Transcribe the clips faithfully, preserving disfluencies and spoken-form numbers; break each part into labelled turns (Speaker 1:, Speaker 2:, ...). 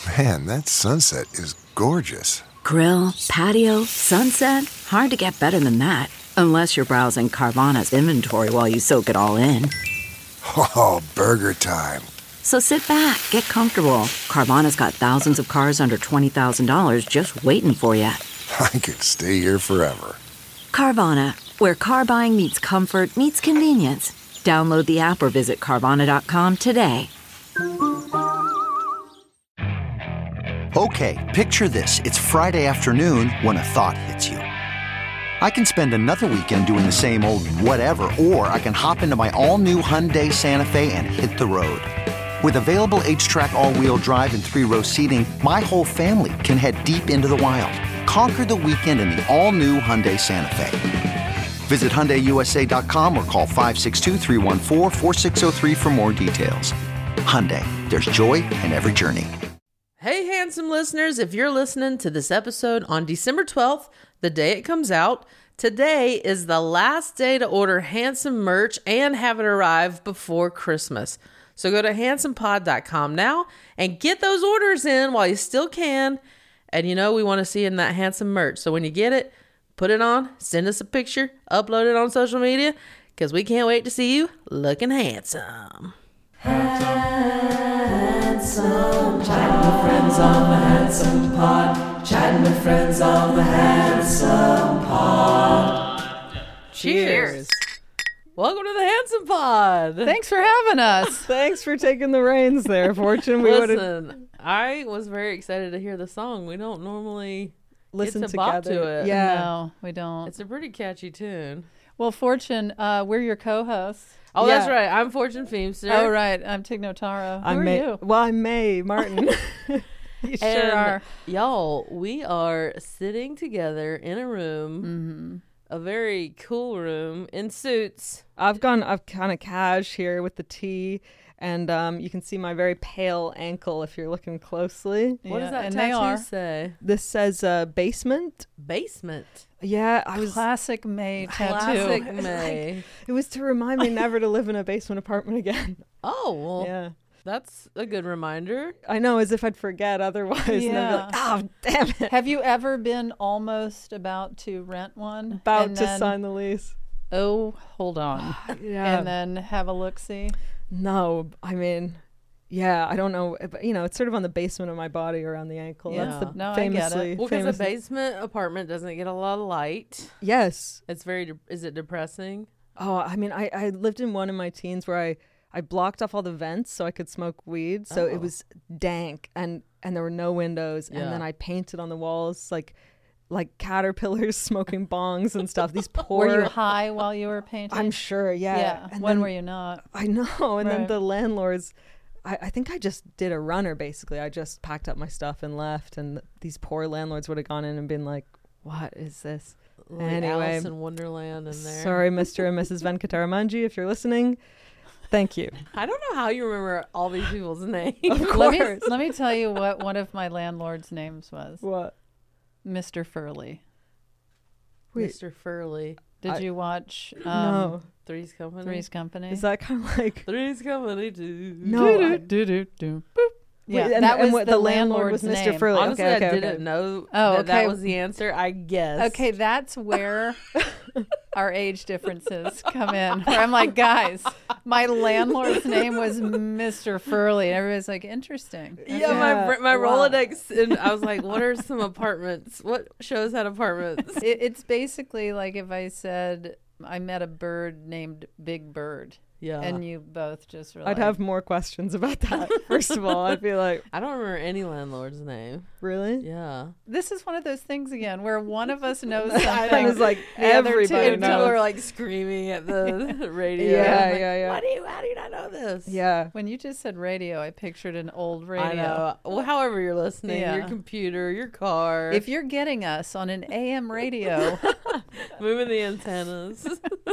Speaker 1: Man, that sunset is gorgeous.
Speaker 2: Grill, patio, sunset. Hard to get better than that. Unless you're browsing Carvana's inventory while you soak it all in.
Speaker 1: Oh, burger time.
Speaker 2: So sit back, get comfortable. Carvana's got thousands of cars under twenty thousand dollars just waiting for you.
Speaker 1: I could stay here forever.
Speaker 2: Carvana, where car buying meets comfort, meets convenience. Download the app or visit Carvana dot com today.
Speaker 3: Okay, picture this. It's Friday afternoon when a thought hits you. I can spend another weekend doing the same old whatever, or I can hop into my all-new Hyundai Santa Fe and hit the road. With available H-Track all-wheel drive and three-row seating, my whole family can head deep into the wild. Conquer the weekend in the all-new Hyundai Santa Fe. Visit Hyundai U S A dot com or call five six two, three one four, four six zero three for more details. Hyundai, there's joy in every journey.
Speaker 4: Hey, handsome listeners, if you're listening to this episode on December twelfth, the day it comes out, today is the last day to order Handsome merch and have it arrive before Christmas. So go to handsome pod dot com now and get those orders in while you still can. And you know, we want to see you in that Handsome merch. So when you get it, put it on, send us a picture, upload it on social media, because we can't wait to see you looking handsome. Handsome, chatting with friends on the Handsome Pod. Chatting with friends on the Handsome Pod. Cheers. Welcome to the Handsome Pod.
Speaker 5: Thanks for having us.
Speaker 6: Thanks for taking the reins there, Fortune. We
Speaker 4: Listen, I was very excited to hear the song. We don't normally
Speaker 6: listen
Speaker 4: get to
Speaker 6: together.
Speaker 4: bop to it.
Speaker 6: Yeah,
Speaker 5: No, we don't.
Speaker 4: It's a pretty catchy tune.
Speaker 5: Well, Fortune, uh, we're your co-hosts.
Speaker 4: Oh,
Speaker 6: Yeah.
Speaker 4: that's right. I'm Fortune Feemster.
Speaker 5: Oh, right. I'm Tig Notaro. Who
Speaker 6: I'm
Speaker 5: are
Speaker 6: May.
Speaker 5: you?
Speaker 6: Well, I'm May Martin.
Speaker 5: You
Speaker 4: And
Speaker 5: sure are.
Speaker 4: y'all, we are sitting together in a room,
Speaker 5: Mm-hmm.
Speaker 4: a very cool room, in suits.
Speaker 6: I've gone. I've kind of cash here with the tea, and um, you can see my very pale ankle if you're looking closely.
Speaker 4: What does
Speaker 5: Yeah,
Speaker 4: that
Speaker 5: and they
Speaker 4: tattoo
Speaker 5: are.
Speaker 4: say?
Speaker 6: This says uh, basement.
Speaker 4: Basement.
Speaker 6: Yeah, I was.
Speaker 5: Classic May tattoo.
Speaker 4: Classic May.
Speaker 6: It was to remind me never to live in a basement apartment again.
Speaker 4: Oh, well,
Speaker 6: Yeah,
Speaker 4: that's a good reminder.
Speaker 6: I know, as if I'd forget otherwise. And I'd be
Speaker 5: Yeah.
Speaker 6: like, oh, damn it.
Speaker 5: Have you ever been almost about to rent one?
Speaker 6: About
Speaker 5: and
Speaker 6: to
Speaker 5: then,
Speaker 6: sign the lease.
Speaker 5: Oh, hold on.
Speaker 6: Yeah.
Speaker 5: And then have a look-see?
Speaker 6: No, I mean, yeah, I don't know. But, you know, it's sort of on the basement of my body around the ankle.
Speaker 5: Yeah.
Speaker 6: That's the
Speaker 5: No, I get it.
Speaker 6: famously.
Speaker 4: Well, because a
Speaker 6: famously-
Speaker 4: basement apartment doesn't get a lot of light.
Speaker 6: Yes.
Speaker 4: It's very, de- is it depressing?
Speaker 6: Oh, I mean, I, I lived in one in my teens where I, I blocked off all the vents so I could smoke weed. So
Speaker 4: Oh.
Speaker 6: it was dank and, and there were no windows.
Speaker 4: Yeah.
Speaker 6: And then I painted on the walls like like caterpillars smoking bongs and stuff. These poor.
Speaker 5: Were you high while you were painting?
Speaker 6: I'm sure, yeah.
Speaker 5: Yeah.
Speaker 6: And
Speaker 5: when
Speaker 6: then-
Speaker 5: were you not?
Speaker 6: I know. And then
Speaker 5: Right.
Speaker 6: the landlords, I, I think I just did a runner, basically. I just packed up my stuff and left. And these poor landlords would have gone in and been like, what is this?
Speaker 4: Like
Speaker 6: Anyway,
Speaker 4: Alice in Wonderland in there.
Speaker 6: Sorry, Mister and Missus Venkataramanji, if you're listening. Thank you.
Speaker 4: I don't know how you remember all these people's names.
Speaker 6: Of
Speaker 5: Let me,
Speaker 6: course.
Speaker 5: let me tell you what one of my landlord's names was.
Speaker 6: What?
Speaker 5: Mister Furley.
Speaker 6: Wait.
Speaker 4: Mister Furley.
Speaker 5: Did
Speaker 6: I-
Speaker 5: you watch um,
Speaker 6: No.
Speaker 4: Three's Company.
Speaker 5: Three's Company?
Speaker 6: Is that kind of like.
Speaker 4: Three's Company too.
Speaker 6: No. I-
Speaker 5: do, do, do.
Speaker 6: Wait,
Speaker 5: Yeah,
Speaker 6: and-
Speaker 5: that
Speaker 6: and
Speaker 5: was
Speaker 6: what,
Speaker 5: the,
Speaker 6: the landlord
Speaker 5: landlord's
Speaker 6: was Mister
Speaker 5: name.
Speaker 6: Furley.
Speaker 4: Honestly,
Speaker 6: okay, okay,
Speaker 4: I
Speaker 6: okay.
Speaker 4: didn't know
Speaker 5: Oh,
Speaker 4: that that
Speaker 5: okay.
Speaker 4: was the answer. I guess.
Speaker 5: Okay, that's where our age differences come in. Where I'm like, guys, my landlord's name was Mister Furley. And everybody's like, interesting.
Speaker 4: Yeah,
Speaker 5: Okay.
Speaker 4: my br- my
Speaker 6: Wow.
Speaker 4: Rolodex, and I was like, "What are some apartments? What shows had apartments?"
Speaker 5: It, it's basically like if I said I met a bird named Big Bird.
Speaker 4: Yeah,
Speaker 5: And you both just were
Speaker 6: I'd
Speaker 5: like,
Speaker 6: have more questions about that. First of all, I'd be like,
Speaker 4: I don't remember any landlord's name.
Speaker 6: really?
Speaker 4: Yeah,
Speaker 5: this is one of those things again where one of us knows
Speaker 6: I
Speaker 5: something.
Speaker 6: was like,
Speaker 5: the other two
Speaker 6: everybody
Speaker 4: and people
Speaker 6: knows.
Speaker 4: are like screaming at the radio.
Speaker 6: Yeah,
Speaker 4: I'm like,
Speaker 6: yeah, yeah.
Speaker 4: Why do you? How do you not know this?
Speaker 6: Yeah.
Speaker 5: When you just said radio, I pictured an old radio.
Speaker 4: I know. Well, however you're listening,
Speaker 5: Yeah.
Speaker 4: your computer, your car,
Speaker 5: If you're getting us on an A M radio,
Speaker 4: moving the antennas.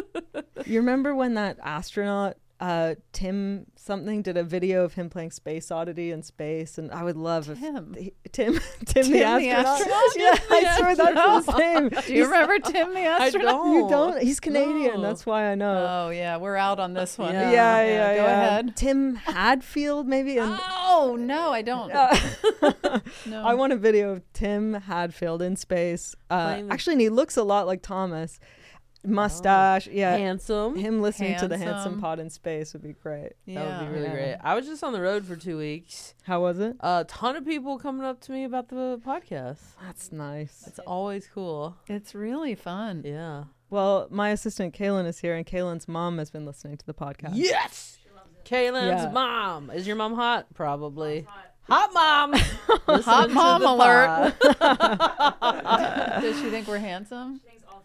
Speaker 6: You remember when that astronaut, uh, Tim something, did a video of him playing Space Oddity in space? And I would love if.
Speaker 5: Tim.
Speaker 6: he- Tim. Tim,
Speaker 5: Tim
Speaker 6: the
Speaker 5: the
Speaker 6: astronaut?
Speaker 5: astronaut?
Speaker 6: Yeah, I swear that's
Speaker 5: No.
Speaker 6: his name.
Speaker 5: do you remember Tim the
Speaker 4: I
Speaker 5: astronaut?
Speaker 4: don't.
Speaker 6: You don't? He's Canadian.
Speaker 4: No.
Speaker 6: That's why I know.
Speaker 5: Oh yeah, we're out on this one.
Speaker 4: Yeah.
Speaker 6: yeah, yeah,
Speaker 5: Go
Speaker 6: yeah.
Speaker 5: ahead.
Speaker 6: Tim Hadfield, maybe. And
Speaker 4: Oh,
Speaker 5: Oh no, I don't. No.
Speaker 6: I want a video of Tim Hadfield in space. Uh,
Speaker 4: Playing the-
Speaker 6: actually, and he looks a lot like Thomas. Mustache, yeah.
Speaker 4: Handsome.
Speaker 6: Him listening to the Handsome
Speaker 5: Handsome.
Speaker 6: Pod in space would be great.
Speaker 5: Yeah.
Speaker 4: That would be really
Speaker 6: Yeah.
Speaker 4: great. I was just on the road for two weeks.
Speaker 6: How was it?
Speaker 4: A ton of people coming up to me about the podcast.
Speaker 6: That's nice.
Speaker 4: It's always cool.
Speaker 5: It's really fun.
Speaker 4: Yeah.
Speaker 6: Well, my assistant Kaylin is here, and Kaylin's mom has been listening to the podcast.
Speaker 4: Yes. Kaylin's
Speaker 6: Yeah.
Speaker 4: mom. Is your mom hot? Probably. Hot mom.
Speaker 5: Hot mom alert.
Speaker 4: alert.
Speaker 5: Does she think we're handsome?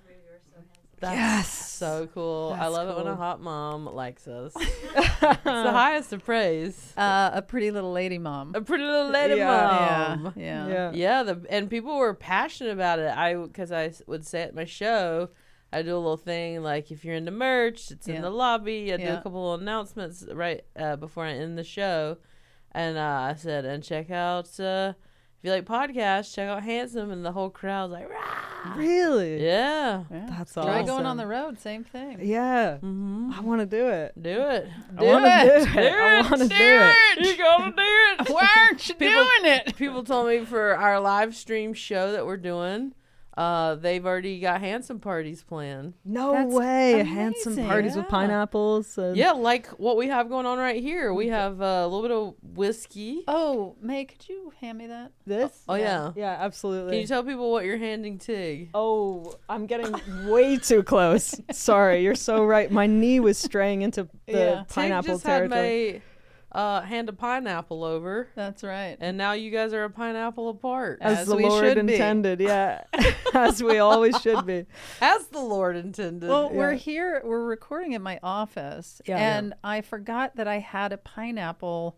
Speaker 4: That's
Speaker 6: Yes.
Speaker 4: so cool. I
Speaker 6: That's
Speaker 4: love it when a
Speaker 6: cool.
Speaker 4: hot mom likes us. It's the highest of praise.
Speaker 5: Uh, a pretty little lady mom.
Speaker 4: A pretty little lady
Speaker 6: Yeah.
Speaker 4: mom.
Speaker 5: Yeah.
Speaker 6: Yeah.
Speaker 4: Yeah, the and people were passionate about it. I because I s- would say at my show, I do a little thing like if you're into merch, it's in
Speaker 5: Yeah.
Speaker 4: the lobby. I do
Speaker 5: Yeah.
Speaker 4: a couple of announcements right uh, before I end the show, and uh, I said, and check out uh, if you like podcasts, check out Handsome, and the whole crowd's like, Rah!
Speaker 6: Really?
Speaker 4: yeah,
Speaker 5: Yeah.
Speaker 6: That's
Speaker 5: Try
Speaker 6: awesome.
Speaker 5: going on the road. Same thing.
Speaker 6: Yeah.
Speaker 4: mm-hmm.
Speaker 6: I want to do it.
Speaker 4: do it,
Speaker 6: I want to
Speaker 5: it.
Speaker 6: do it. I want to do it.
Speaker 4: You gotta do it.
Speaker 5: Why aren't you
Speaker 4: People-
Speaker 5: doing it?
Speaker 4: People told me for our live stream show that we're doing, uh, they've already got Handsome parties planned.
Speaker 6: No
Speaker 5: That's
Speaker 6: way. Handsome
Speaker 5: amazing.
Speaker 6: parties with
Speaker 4: Yeah.
Speaker 6: pineapples. And
Speaker 4: Yeah, like what we have going on right here. We have uh, a little bit of whiskey.
Speaker 5: Oh, May, could you hand me that?
Speaker 6: This?
Speaker 4: Oh, yeah.
Speaker 6: Yeah, absolutely.
Speaker 4: Can you tell people what you're handing Tig?
Speaker 6: Oh, I'm getting way too close. Sorry, you're so right. My knee was straying into the
Speaker 5: Yeah.
Speaker 4: Tig
Speaker 6: pineapple
Speaker 4: just had
Speaker 6: territory.
Speaker 4: May uh, hand a pineapple over,
Speaker 5: That's right.
Speaker 4: and now you guys are a pineapple apart.
Speaker 6: As,
Speaker 5: As
Speaker 6: the
Speaker 5: we
Speaker 6: Lord
Speaker 5: should be.
Speaker 6: intended, yeah. As we always should be.
Speaker 4: As the Lord intended.
Speaker 5: Well, we're
Speaker 6: Yeah.
Speaker 5: here. We're recording in my office,
Speaker 6: Yeah, yeah.
Speaker 5: and I forgot that I had a pineapple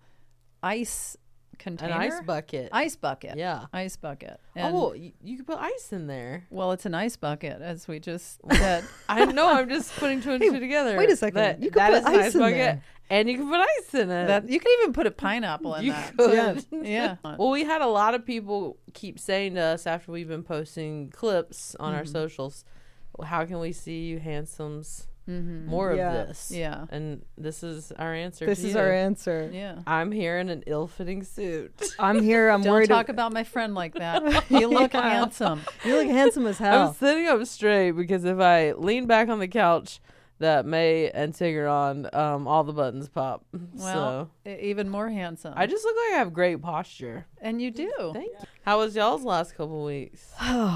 Speaker 5: ice
Speaker 4: an
Speaker 5: container,
Speaker 4: ice bucket.
Speaker 5: ice bucket,
Speaker 4: Yeah.
Speaker 5: ice bucket. And,
Speaker 4: Oh, you, you could put ice in there.
Speaker 5: well, it's an ice bucket, as we just said.
Speaker 4: I know. I'm just putting two and
Speaker 6: Hey,
Speaker 4: two together.
Speaker 6: wait a second.
Speaker 4: That,
Speaker 6: You could
Speaker 4: that
Speaker 6: put
Speaker 4: is an
Speaker 6: ice
Speaker 4: ice
Speaker 6: in
Speaker 4: bucket,
Speaker 6: there.
Speaker 4: and you can put ice in it.
Speaker 5: That you can even put a pineapple in
Speaker 4: you
Speaker 5: that.
Speaker 4: could.
Speaker 6: Yeah.
Speaker 5: Yeah.
Speaker 4: Well, we had a lot of people keep saying to us after we've been posting clips on
Speaker 6: Mm-hmm.
Speaker 4: our socials, "Well, how can we see you handsomes more
Speaker 6: Yeah.
Speaker 4: of this?"
Speaker 5: Yeah.
Speaker 4: And this is our answer.
Speaker 6: This
Speaker 4: to
Speaker 6: is
Speaker 4: you.
Speaker 6: our answer.
Speaker 5: Yeah.
Speaker 4: I'm here in an ill-fitting suit.
Speaker 6: I'm here. I'm
Speaker 5: Don't
Speaker 6: worried.
Speaker 5: talk
Speaker 6: ab-
Speaker 5: about my friend like that. You look
Speaker 6: Yeah.
Speaker 5: handsome.
Speaker 6: You look handsome as
Speaker 4: I'm
Speaker 6: hell.
Speaker 4: sitting up straight because if I lean back on the couch that May and Tig are on, um, all the buttons pop.
Speaker 5: Well,
Speaker 4: so
Speaker 5: e- even more handsome.
Speaker 4: I just look like I have great posture.
Speaker 5: and you do.
Speaker 4: Thank you. How was y'all's last couple weeks?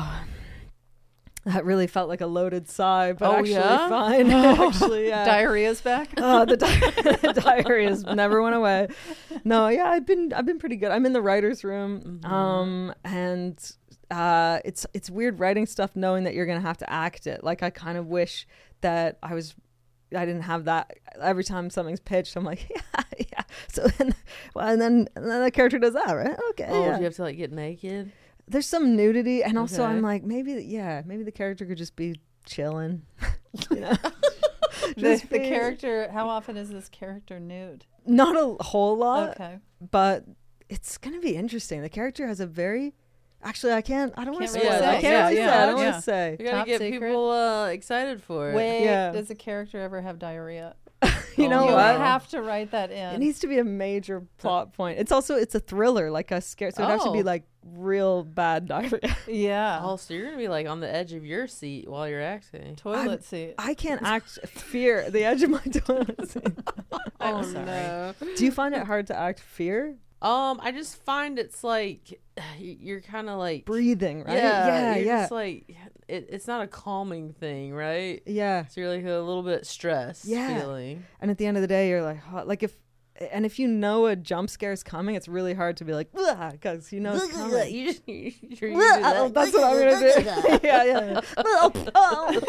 Speaker 6: That really felt like a loaded sigh, but
Speaker 4: Oh,
Speaker 6: actually
Speaker 4: yeah?
Speaker 6: fine. actually, yeah.
Speaker 5: Diarrhea's back.
Speaker 6: Oh, the, di- the diarrhea's never went away. No, yeah, I've been I've been pretty good. I'm in the writer's room, um, and uh, it's it's weird writing stuff knowing that you're gonna have to act it. Like I kind of wish that I was. I didn't have that. Every time something's pitched, I'm like, yeah, yeah. So then, well, and then and then the character does that, right? Okay.
Speaker 4: Oh,
Speaker 6: yeah.
Speaker 4: do you have to like get naked?
Speaker 6: There's some nudity, and also
Speaker 4: Okay.
Speaker 6: I'm like, maybe, yeah, maybe the character could just be chilling. You know,
Speaker 5: The,
Speaker 6: Just
Speaker 5: the
Speaker 6: be-
Speaker 5: character. How often is this character nude?
Speaker 6: not a whole lot,
Speaker 5: Okay.
Speaker 6: but it's gonna be interesting. The character has a very, actually, I can't, I don't want to
Speaker 5: Can't
Speaker 6: say,
Speaker 4: really
Speaker 6: I
Speaker 4: say.
Speaker 6: can't
Speaker 4: Yeah,
Speaker 6: really
Speaker 4: yeah,
Speaker 6: say, I don't
Speaker 5: yeah.
Speaker 6: want to say.
Speaker 4: You gotta
Speaker 5: Top
Speaker 4: get
Speaker 5: secret.
Speaker 4: people uh, excited for it.
Speaker 5: Wait,
Speaker 6: Yeah.
Speaker 5: does the character ever have diarrhea?
Speaker 6: You know
Speaker 5: you
Speaker 6: what?
Speaker 5: have to write that in.
Speaker 6: It needs to be a major plot point. It's also it's a thriller, like a scare. So it has to be
Speaker 5: Oh.
Speaker 6: like real bad diarrhea.
Speaker 5: yeah.
Speaker 4: Oh, so you're gonna be like on the edge of your seat while you're acting.
Speaker 5: Toilet seat.
Speaker 6: I can't act fear the edge of my toilet seat.
Speaker 5: I'm
Speaker 4: oh
Speaker 5: sorry.
Speaker 4: no.
Speaker 6: Do you find it hard to act fear?
Speaker 4: Um, I just find it's like you're kind of like
Speaker 6: Breathing, right?
Speaker 4: Yeah,
Speaker 6: yeah,
Speaker 4: you're
Speaker 6: yeah.
Speaker 4: just like it, it's not a calming thing, right?
Speaker 6: yeah.
Speaker 4: So you're like a little bit stressed
Speaker 6: Yeah.
Speaker 4: feeling.
Speaker 6: And at the end of the day, you're like, oh, like if, and if you know a jump scare is coming, it's really hard to be like, because you know it's coming.
Speaker 4: You just you, you do
Speaker 6: Oh,
Speaker 4: that.
Speaker 6: that's what I'm gonna do. yeah, yeah. yeah.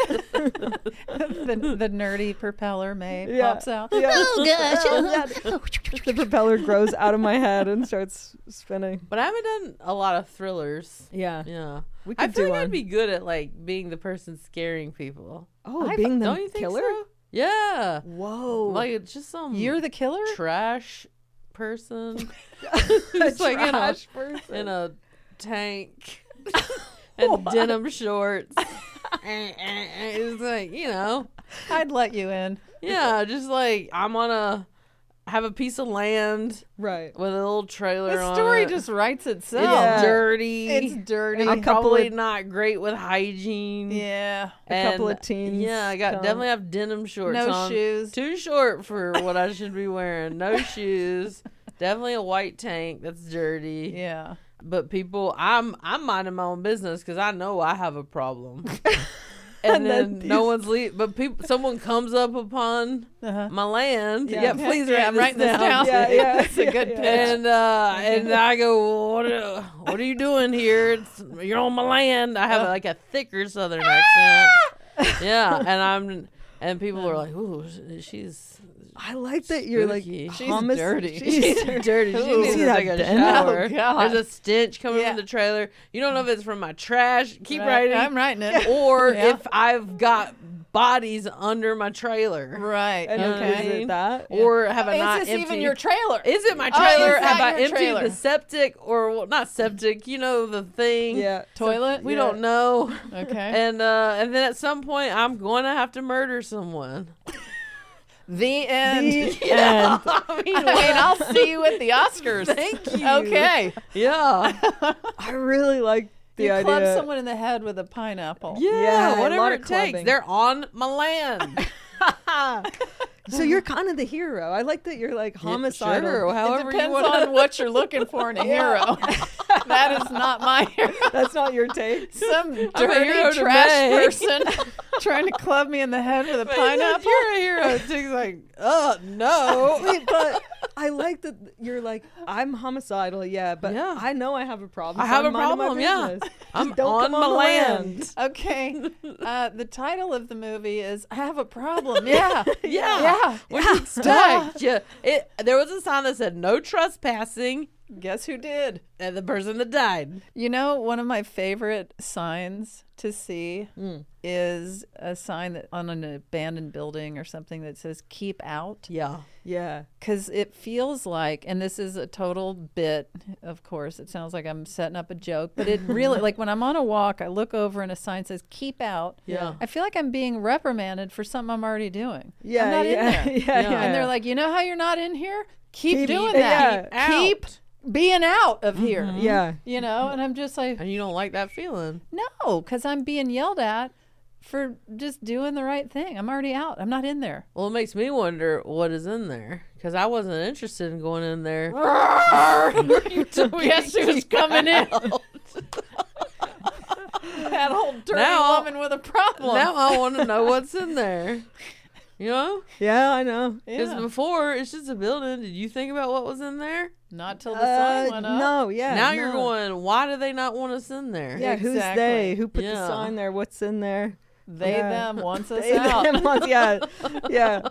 Speaker 5: the, the nerdy propeller May
Speaker 6: Yeah.
Speaker 5: pops out.
Speaker 6: Yeah. Oh gosh! The propeller grows out of my head and starts spinning.
Speaker 4: But I haven't done a lot of thrillers.
Speaker 6: Yeah,
Speaker 4: Yeah,
Speaker 6: we
Speaker 4: I
Speaker 6: could
Speaker 4: feel
Speaker 6: do
Speaker 4: like
Speaker 6: one.
Speaker 4: I'd be good at like being the person scaring people.
Speaker 6: oh,
Speaker 5: I've-
Speaker 6: being the
Speaker 4: Don't you think
Speaker 6: killer.
Speaker 4: so? Yeah,
Speaker 6: Whoa!
Speaker 4: like it's just some
Speaker 5: You're the killer?
Speaker 4: trash person,
Speaker 6: a
Speaker 4: just like in a
Speaker 6: trash person.
Speaker 4: in a tank and denim shorts. It's like, you know,
Speaker 5: I'd let you in.
Speaker 4: yeah, just like I'm on a have a piece of land
Speaker 6: Right.
Speaker 4: with a little trailer
Speaker 5: The
Speaker 4: on
Speaker 5: story
Speaker 4: it.
Speaker 5: just writes itself.
Speaker 4: It's
Speaker 6: Yeah.
Speaker 4: dirty.
Speaker 5: It's dirty.
Speaker 4: I'm
Speaker 6: A couple
Speaker 4: probably
Speaker 6: of-
Speaker 4: not great with hygiene.
Speaker 5: Yeah.
Speaker 6: A couple
Speaker 4: And,
Speaker 6: of teens
Speaker 4: Yeah, I got
Speaker 6: come.
Speaker 4: definitely have denim shorts
Speaker 5: No
Speaker 4: on.
Speaker 5: shoes.
Speaker 4: Too short for what I should be wearing. No shoes. Definitely a white tank that's dirty.
Speaker 5: Yeah.
Speaker 4: But people, I'm I'm minding my own business because I know I have a problem. And,
Speaker 6: And
Speaker 4: then,
Speaker 6: then
Speaker 4: no
Speaker 6: these-
Speaker 4: one's leave. But people, someone comes up upon
Speaker 5: Uh-huh.
Speaker 4: my land.
Speaker 6: Yeah.
Speaker 4: Yeah,
Speaker 6: Okay.
Speaker 4: please
Speaker 5: Yeah,
Speaker 4: write
Speaker 5: I'm
Speaker 4: this
Speaker 5: writing this
Speaker 4: down.
Speaker 5: down.
Speaker 6: Yeah, yeah.
Speaker 5: That's a good
Speaker 6: Yeah.
Speaker 5: pitch.
Speaker 4: And uh, and I go, what are, what are you doing here? It's, you're on my land. I have like a thicker Southern accent. Yeah, and I'm and people are like, ooh, she's
Speaker 6: I like that you're like
Speaker 4: spooky.
Speaker 5: She's
Speaker 6: homic-
Speaker 5: dirty.
Speaker 6: She's
Speaker 4: dirty. She
Speaker 5: Ooh.
Speaker 4: needs
Speaker 6: See
Speaker 4: to
Speaker 6: that
Speaker 4: take a
Speaker 6: den?
Speaker 4: shower.
Speaker 5: Oh, God.
Speaker 4: There's a stench coming
Speaker 5: Yeah.
Speaker 4: from the trailer. You don't know if it's from my trash. Keep
Speaker 5: Right.
Speaker 4: writing.
Speaker 5: I'm writing it.
Speaker 4: Or
Speaker 5: Yeah.
Speaker 4: if I've got bodies under my trailer.
Speaker 5: Right.
Speaker 6: And
Speaker 5: Okay.
Speaker 6: is it that?
Speaker 4: Or have I
Speaker 5: Is
Speaker 4: not
Speaker 5: this
Speaker 4: emptied?
Speaker 5: even your trailer?
Speaker 4: Is it my
Speaker 5: Oh,
Speaker 4: trailer?
Speaker 5: is
Speaker 4: have
Speaker 5: that
Speaker 4: I
Speaker 5: your
Speaker 4: emptied
Speaker 5: trailer?
Speaker 4: the septic or well, not septic? You know the thing.
Speaker 6: Yeah.
Speaker 5: Toilet?
Speaker 4: We
Speaker 6: Yeah.
Speaker 4: don't know.
Speaker 5: Okay.
Speaker 4: And uh, and then at some point I'm going to have to murder someone.
Speaker 5: The end.
Speaker 6: The end.
Speaker 4: I mean,
Speaker 5: I mean, I'll see you at the Oscars.
Speaker 4: Thank you.
Speaker 5: Okay.
Speaker 4: Yeah.
Speaker 6: I really like the
Speaker 5: You
Speaker 6: idea.
Speaker 5: club someone in the head with a pineapple.
Speaker 4: Yeah,
Speaker 6: Yeah, a lot
Speaker 4: whatever
Speaker 6: of
Speaker 4: it takes.
Speaker 6: clubbing.
Speaker 4: They're on my land.
Speaker 6: So you're kind of the hero. I like that you're like homicidal.
Speaker 4: Sure,
Speaker 5: It
Speaker 4: however you
Speaker 5: depends
Speaker 4: want
Speaker 5: on what you're looking for in a hero. That is not my hero.
Speaker 6: That's not your take.
Speaker 5: Some
Speaker 4: hero
Speaker 5: dirty
Speaker 4: to
Speaker 5: trash
Speaker 4: May.
Speaker 5: person trying to club me in the head with a
Speaker 4: But
Speaker 5: pineapple.
Speaker 4: You're a hero. Tig's like, uh, no.
Speaker 6: Wait, but I like that you're like I'm homicidal, yeah, but
Speaker 4: Yeah.
Speaker 6: I know I have a problem.
Speaker 4: I
Speaker 6: so
Speaker 4: have
Speaker 6: I'm
Speaker 4: a
Speaker 6: minding my
Speaker 4: problem, yeah.
Speaker 6: business.
Speaker 4: I'm
Speaker 6: Just don't
Speaker 4: on
Speaker 6: come
Speaker 4: my
Speaker 6: on the
Speaker 4: land.
Speaker 5: Okay. Uh, the title of the movie is I Have a Problem. Yeah.
Speaker 4: Yeah.
Speaker 5: Yeah.
Speaker 4: What do you expect? Yeah. It, there was a sign that said no trespassing,
Speaker 5: Guess who did?
Speaker 4: and the person that died.
Speaker 5: You know, one of my favorite signs to see
Speaker 4: Mm.
Speaker 5: is a sign that on an abandoned building or something that says keep out.
Speaker 4: Yeah.
Speaker 6: Yeah.
Speaker 5: Because it feels like, and this is a total bit, of course, it sounds like I'm setting up a joke, but it really, like when I'm on a walk, I look over and a sign says keep out.
Speaker 4: Yeah.
Speaker 5: I feel like I'm being reprimanded for something I'm already doing.
Speaker 6: Yeah,
Speaker 5: I'm not
Speaker 6: yeah,
Speaker 5: in there.
Speaker 6: yeah, yeah.
Speaker 5: And they're like, you know how you're not in here? Keep,
Speaker 6: Keep-
Speaker 5: doing
Speaker 6: yeah.
Speaker 5: that. Keep being out of here.
Speaker 6: Yeah.
Speaker 5: You know, and I'm just like,
Speaker 4: And you don't like that feeling.
Speaker 5: no, because I'm being yelled at for just doing the right thing. I'm already out. I'm not in there.
Speaker 4: Well, it makes me wonder what is in there because I wasn't interested in going in there.
Speaker 5: Guess who's coming in? That old dirty
Speaker 4: Now-
Speaker 5: woman with a problem.
Speaker 4: Now I want to know what's in there. You know?
Speaker 6: Yeah, I know.
Speaker 4: Because
Speaker 5: Yeah.
Speaker 4: before, it's just a building. Did you think about what was in there?
Speaker 5: Not till the
Speaker 6: Uh,
Speaker 5: sign went up.
Speaker 6: no, yeah.
Speaker 4: now you're
Speaker 6: no.
Speaker 4: going, why do they not want us in there?
Speaker 6: Yeah, who's
Speaker 5: Exactly.
Speaker 6: they? Who put
Speaker 4: Yeah.
Speaker 6: the sign there? What's in there?
Speaker 5: They,
Speaker 6: Yeah.
Speaker 5: them, wants us
Speaker 6: They,
Speaker 5: out.
Speaker 6: them, wants- yeah, yeah.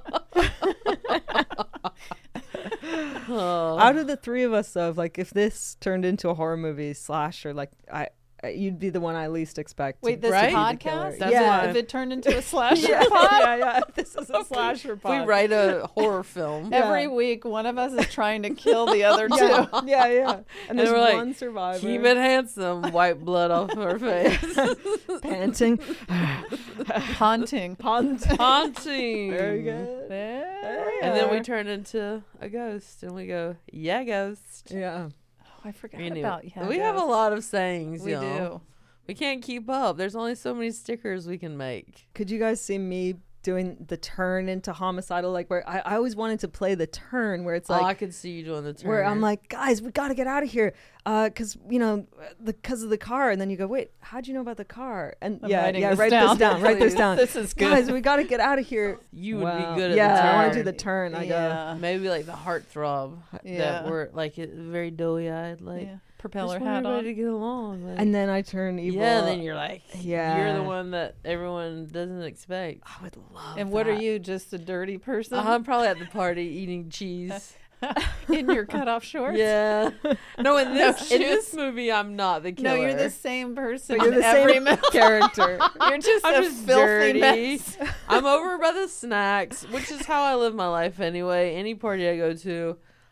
Speaker 4: Oh.
Speaker 6: Out of the three of us, though, like if this turned into a horror movie slasher, like I, I you'd be the one I least expect.
Speaker 5: Wait,
Speaker 6: to,
Speaker 5: this
Speaker 6: to be the
Speaker 5: podcast?
Speaker 6: killer.
Speaker 5: That's
Speaker 6: yeah.
Speaker 5: if it turned into a slasher
Speaker 6: yeah,
Speaker 5: pod?
Speaker 6: yeah, yeah. This is a slasher
Speaker 4: If we
Speaker 6: pod.
Speaker 4: write a horror film.
Speaker 5: Every
Speaker 6: Yeah.
Speaker 5: week, one of us is trying to kill the other two.
Speaker 6: Yeah, yeah, yeah. And
Speaker 4: And
Speaker 6: there's
Speaker 4: we're like,
Speaker 6: one survivor.
Speaker 4: Keep it handsome, wipe blood off her face.
Speaker 6: panting.
Speaker 5: Haunting.
Speaker 6: Pont.
Speaker 4: Haunting.
Speaker 6: Very good.
Speaker 5: There
Speaker 4: And then we
Speaker 6: are.
Speaker 4: turn into a ghost and we go, yeah, ghost.
Speaker 6: Yeah.
Speaker 5: Oh, I forgot
Speaker 4: Anyway,
Speaker 5: about yeah.
Speaker 4: we have a
Speaker 5: ghost.
Speaker 4: lot of sayings,
Speaker 5: We
Speaker 4: y'all.
Speaker 5: do.
Speaker 4: We can't keep up. There's only so many stickers we can make.
Speaker 6: Could you guys see me doing the turn into homicidal? Like where I, I always wanted to play the turn where it's
Speaker 4: oh, I
Speaker 6: like
Speaker 4: could see you doing the turn.
Speaker 6: where I'm like, guys, we got to get out of here, uh, because you know, the because of the car. And then you go, wait, how'd you know about the car? And
Speaker 5: I'm
Speaker 6: yeah,
Speaker 5: writing
Speaker 6: yeah,
Speaker 5: this
Speaker 6: write
Speaker 5: down.
Speaker 6: this down, write this
Speaker 5: Please.
Speaker 6: down.
Speaker 5: This is good.
Speaker 6: Guys, we got to get out of here.
Speaker 4: you would
Speaker 6: Wow.
Speaker 4: be good at
Speaker 6: yeah,
Speaker 4: the turn.
Speaker 6: I want to do the turn. I go.
Speaker 5: Yeah.
Speaker 4: Maybe like the heartthrob
Speaker 5: Yeah.
Speaker 4: that we're like it, very doughy eyed, like
Speaker 5: yeah. Propeller
Speaker 4: just want
Speaker 5: hat
Speaker 4: everybody
Speaker 5: on.
Speaker 4: to get along. Like,
Speaker 6: And then I turn evil.
Speaker 4: yeah, then you're like,
Speaker 6: Yeah.
Speaker 4: you're the one that everyone doesn't expect.
Speaker 6: I would love.
Speaker 5: And what are
Speaker 6: that.
Speaker 5: you, just a dirty person
Speaker 4: I'm probably at the party eating cheese.
Speaker 5: in your cutoff shorts?
Speaker 4: Yeah. No, in
Speaker 5: No
Speaker 4: this in this
Speaker 5: shoes?
Speaker 4: movie, I'm not the killer.
Speaker 5: No, you're the same person.
Speaker 6: But you're
Speaker 5: in
Speaker 6: the
Speaker 5: every
Speaker 6: same
Speaker 5: movie.
Speaker 6: character.
Speaker 5: You're just
Speaker 4: I'm
Speaker 5: a
Speaker 4: just
Speaker 5: filthy
Speaker 4: dirty.
Speaker 5: mess.
Speaker 4: I'm over by the snacks, which is how I live my life anyway. Any party I go to,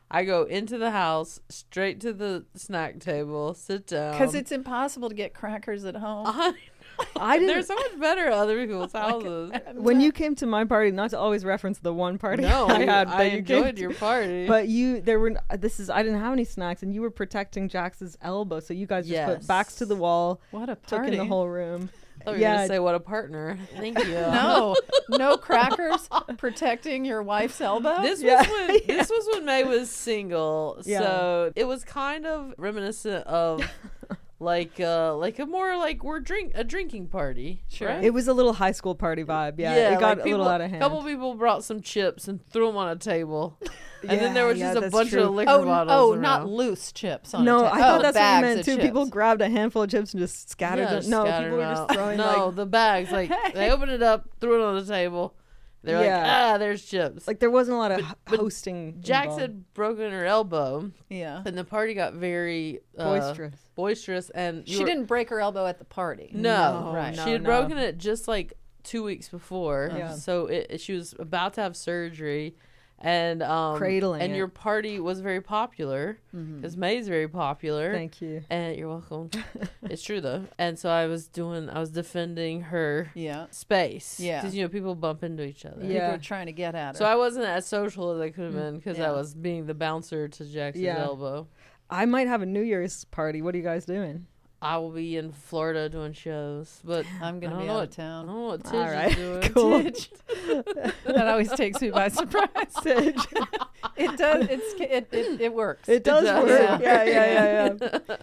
Speaker 4: I go into the house, straight to the snack table, sit down.
Speaker 5: Because it's impossible to get crackers at home.
Speaker 4: I,
Speaker 6: I didn't.
Speaker 4: they're so much better at other people's houses.
Speaker 6: When you came to my party, not to always reference the one party
Speaker 4: No,
Speaker 6: I had,
Speaker 4: I
Speaker 6: that you came
Speaker 4: enjoyed
Speaker 6: to,
Speaker 4: your party.
Speaker 6: but you, there were. This is. I didn't have any snacks, and you were protecting Jax's elbow, so you guys just
Speaker 4: Yes.
Speaker 6: put backs to the wall,
Speaker 5: What a
Speaker 6: took
Speaker 5: party.
Speaker 6: in the whole room.
Speaker 4: I thought you were
Speaker 6: yeah,
Speaker 4: going to say, what a partner. Thank you.
Speaker 5: No, no crackers protecting your wife's elbow.
Speaker 4: This
Speaker 6: Yeah.
Speaker 4: was when this was when May was single,
Speaker 6: Yeah.
Speaker 4: so it was kind of reminiscent of like uh like a more like we're drink a drinking party.
Speaker 5: Sure.
Speaker 4: right?
Speaker 6: It was a little high school party vibe. Yeah, it got
Speaker 4: like
Speaker 6: a little
Speaker 4: people-
Speaker 6: out of hand.
Speaker 4: couple people brought some chips and threw them on a table, and then there
Speaker 6: Yeah,
Speaker 4: was
Speaker 6: yeah,
Speaker 4: just a
Speaker 6: that's
Speaker 4: bunch
Speaker 6: true.
Speaker 4: of liquor
Speaker 5: oh,
Speaker 4: bottles.
Speaker 5: oh,
Speaker 4: around.
Speaker 5: not loose chips. On
Speaker 6: No,
Speaker 5: a
Speaker 6: I
Speaker 5: ta-
Speaker 6: thought
Speaker 5: oh,
Speaker 6: that's what you
Speaker 5: bags
Speaker 6: meant
Speaker 5: of
Speaker 6: too.
Speaker 5: chips.
Speaker 6: People grabbed a handful of chips and just scattered
Speaker 4: Yeah,
Speaker 6: them. No,
Speaker 4: scattered
Speaker 6: people were
Speaker 4: them
Speaker 6: just
Speaker 4: out.
Speaker 6: throwing
Speaker 4: no
Speaker 6: like
Speaker 4: the bags. Like they opened it up, threw it on the table. They're
Speaker 6: Yeah.
Speaker 4: like, ah, there's chips.
Speaker 6: like there wasn't a lot of h-
Speaker 4: but
Speaker 6: hosting.
Speaker 4: Jax
Speaker 6: involved.
Speaker 4: had broken her elbow,
Speaker 5: Yeah.
Speaker 4: and the party got very uh,
Speaker 6: Boisterous.
Speaker 4: Boisterous, and you
Speaker 5: She
Speaker 4: were-
Speaker 5: didn't break her elbow at the party.
Speaker 4: No,
Speaker 6: No,
Speaker 5: Right.
Speaker 6: no,
Speaker 4: she had
Speaker 6: no.
Speaker 4: broken it just like two weeks before.
Speaker 6: Yeah.
Speaker 4: So it, it- she was about to have surgery, and um,
Speaker 6: Cradling
Speaker 4: and
Speaker 6: it.
Speaker 4: your party was very popular because May's very popular.
Speaker 6: Thank you.
Speaker 4: And you're welcome. It's true though. And so I was doing, I was defending her
Speaker 5: Yeah.
Speaker 4: space.
Speaker 5: Yeah.
Speaker 4: Because you know people bump into each other.
Speaker 5: People
Speaker 6: Yeah.
Speaker 5: were trying to get at her.
Speaker 4: So I wasn't as social as I could have been because
Speaker 5: Yeah.
Speaker 4: I was being the bouncer to Jackson's
Speaker 6: Yeah.
Speaker 4: elbow.
Speaker 6: I might have a New Year's party. What are you guys doing?
Speaker 4: I will be in Florida doing shows, but
Speaker 5: I'm
Speaker 4: I
Speaker 5: going to
Speaker 4: don't
Speaker 5: be
Speaker 4: know
Speaker 5: out
Speaker 4: what
Speaker 5: of town.
Speaker 4: I don't know what Tidge
Speaker 6: All right,
Speaker 4: is doing.
Speaker 6: cool.
Speaker 5: Tidge. That always takes me by surprise.
Speaker 6: Tidge.
Speaker 5: It does. It's it it, it works.
Speaker 6: It does
Speaker 4: does.
Speaker 6: work.
Speaker 5: Yeah.
Speaker 6: Yeah, yeah, yeah, yeah.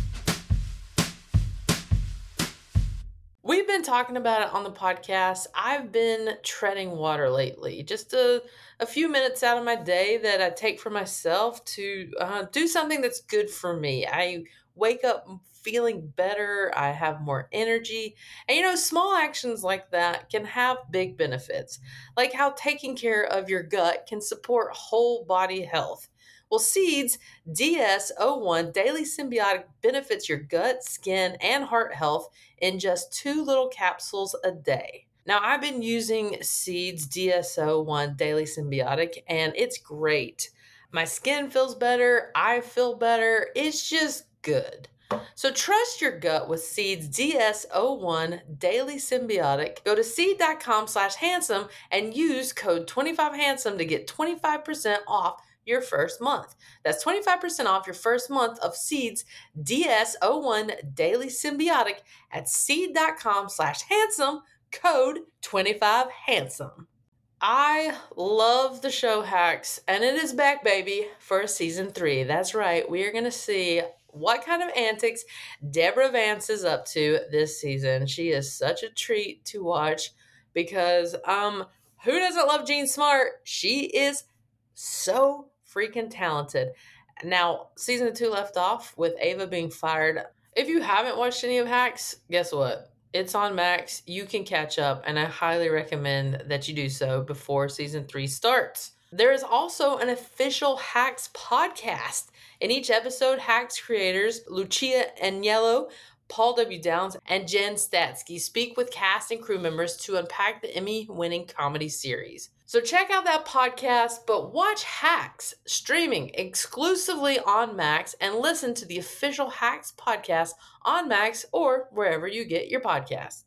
Speaker 4: We've been talking about it on the podcast. I've been treading water lately. Just a, a few minutes out of my day that I take for myself to uh, do something that's good for me. I wake up feeling better. I have more energy. And you know, small actions like that can have big benefits, like how taking care of your gut can support whole body health. Well, Seeds D S zero one Daily Symbiotic benefits your gut, skin, and heart health in just two little capsules a day. Now, I've been using Seeds D S zero one Daily Symbiotic, and it's great. My skin feels better. I feel better. It's just good. So trust your gut with Seeds D S zero one Daily Symbiotic. Go to seed.com slash handsome and use code twenty-five handsome to get twenty-five percent off your first month. That's twenty-five percent off your first month of Seeds D S zero one Daily Symbiotic at seed.com slash handsome, code twenty-five handsome. I love the show Hacks, and it is back, baby, for season three. That's right. We are going to see what kind of antics Deborah Vance is up to this season. She is such a treat to watch because um, who doesn't love Jean Smart? She is so freaking talented. Now, season two left off with Ava being fired. If you haven't watched any of Hacks, guess what? It's on Max. You can catch up, and I highly recommend that you do so before season three starts. There is also an official Hacks podcast. In each episode, Hacks creators Lucia Agnello, Paul W. Downs, and Jen Statsky speak with cast and crew members to unpack the Emmy-winning comedy series. So check out that podcast, but watch Hacks streaming exclusively on Max and listen to the official Hacks podcast on Max or wherever you get your podcasts.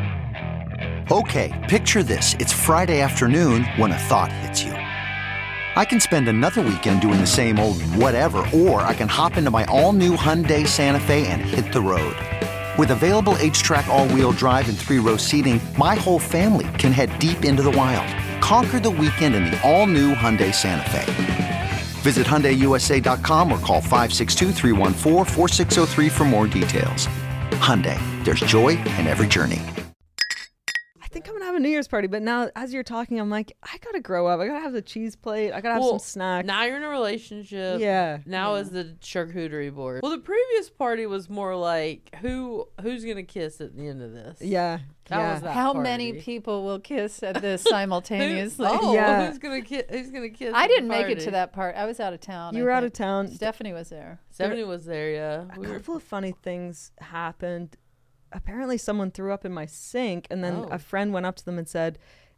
Speaker 3: Okay, picture this. It's Friday afternoon when a thought hits you. I can spend another weekend doing the same old whatever, or I can hop into my all-new Hyundai Santa Fe and hit the road. With available H-Track all-wheel drive and three-row seating, my whole family can head deep into the wild. Conquer the weekend in the all-new Hyundai Santa Fe. Visit Hyundai U S A dot com or call five six two, three one four, four six zero three for more details. Hyundai, there's joy in every journey.
Speaker 6: I think I'm gonna have a New Year's party, but now as you're talking, I'm like, I gotta grow up. I gotta have the cheese plate. I gotta have some snacks.
Speaker 4: Now you're in a relationship.
Speaker 6: Yeah.
Speaker 4: Now is the charcuterie board. Well, the previous party was more like who who's gonna kiss at the end of this.
Speaker 6: Yeah.
Speaker 4: That
Speaker 6: yeah.
Speaker 4: was that
Speaker 5: How
Speaker 4: party.
Speaker 5: many people will kiss at this simultaneously?
Speaker 4: Oh,
Speaker 6: Yeah.
Speaker 4: who's gonna kiss? Who's gonna kiss?
Speaker 5: I
Speaker 4: at the
Speaker 5: didn't make it
Speaker 4: party?
Speaker 5: to that part. I was out of town.
Speaker 6: You
Speaker 5: I
Speaker 6: were out
Speaker 5: think.
Speaker 6: of town.
Speaker 5: Stephanie was there.
Speaker 4: Stephanie was there. Yeah.
Speaker 6: A
Speaker 4: We were-
Speaker 6: couple of funny things happened. Apparently, someone threw up in my sink, and then
Speaker 4: Oh.
Speaker 6: a friend went up to them and said,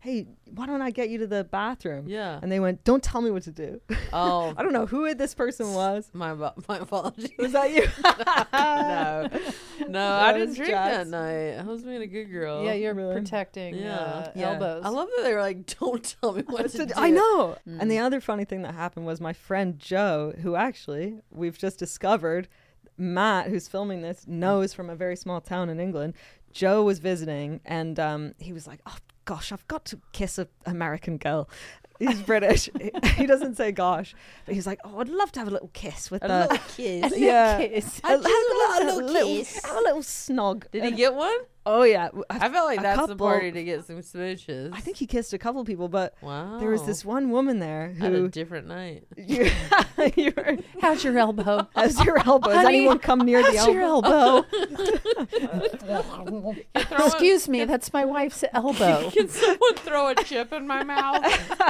Speaker 6: hey, why don't I get you to the bathroom?
Speaker 4: Yeah.
Speaker 6: And they went, don't tell me what to do.
Speaker 4: Oh,
Speaker 6: I don't know who this person was.
Speaker 4: my abo- my apologies.
Speaker 6: Was that you?
Speaker 4: no, no, I
Speaker 6: That
Speaker 4: didn't
Speaker 6: was
Speaker 4: drink
Speaker 6: Jax.
Speaker 4: that night. I was being a good girl.
Speaker 5: Yeah, you're
Speaker 6: Really?
Speaker 5: protecting
Speaker 4: Yeah.
Speaker 5: uh,
Speaker 6: Yeah.
Speaker 5: elbows.
Speaker 4: I love that they were like, "Don't tell me what to do."
Speaker 6: I know. And the other funny thing that happened was my friend Joe, who actually we've just discovered, Matt, who's filming this, knows from a very small town in England. Joe was visiting, and um, he was like, "Oh gosh, I've got to kiss an American girl." He's British. He doesn't say "gosh," but he's like, "Oh, I'd love to have a little kiss with
Speaker 4: A
Speaker 6: the
Speaker 4: little kiss.
Speaker 6: yeah,
Speaker 5: kiss.
Speaker 6: A, have a
Speaker 4: love a
Speaker 6: little,
Speaker 4: little
Speaker 6: little
Speaker 4: kiss.
Speaker 6: have a little snog."
Speaker 4: Did he
Speaker 6: And-
Speaker 4: get one?
Speaker 6: Oh yeah,
Speaker 4: I felt like
Speaker 6: a
Speaker 4: that's the
Speaker 6: couple-
Speaker 4: party to get some smooches.
Speaker 6: I think he kissed a couple people, but
Speaker 4: Wow.
Speaker 6: there was this one woman there
Speaker 4: Had a
Speaker 6: who
Speaker 4: different night.
Speaker 6: you, you were,
Speaker 5: How's your elbow?
Speaker 6: how's your elbow? Does
Speaker 5: Honey,
Speaker 6: anyone come near the
Speaker 5: How's your
Speaker 6: elbow?
Speaker 5: elbow? Excuse me, that's my wife's elbow.
Speaker 4: Can someone throw a chip in my mouth?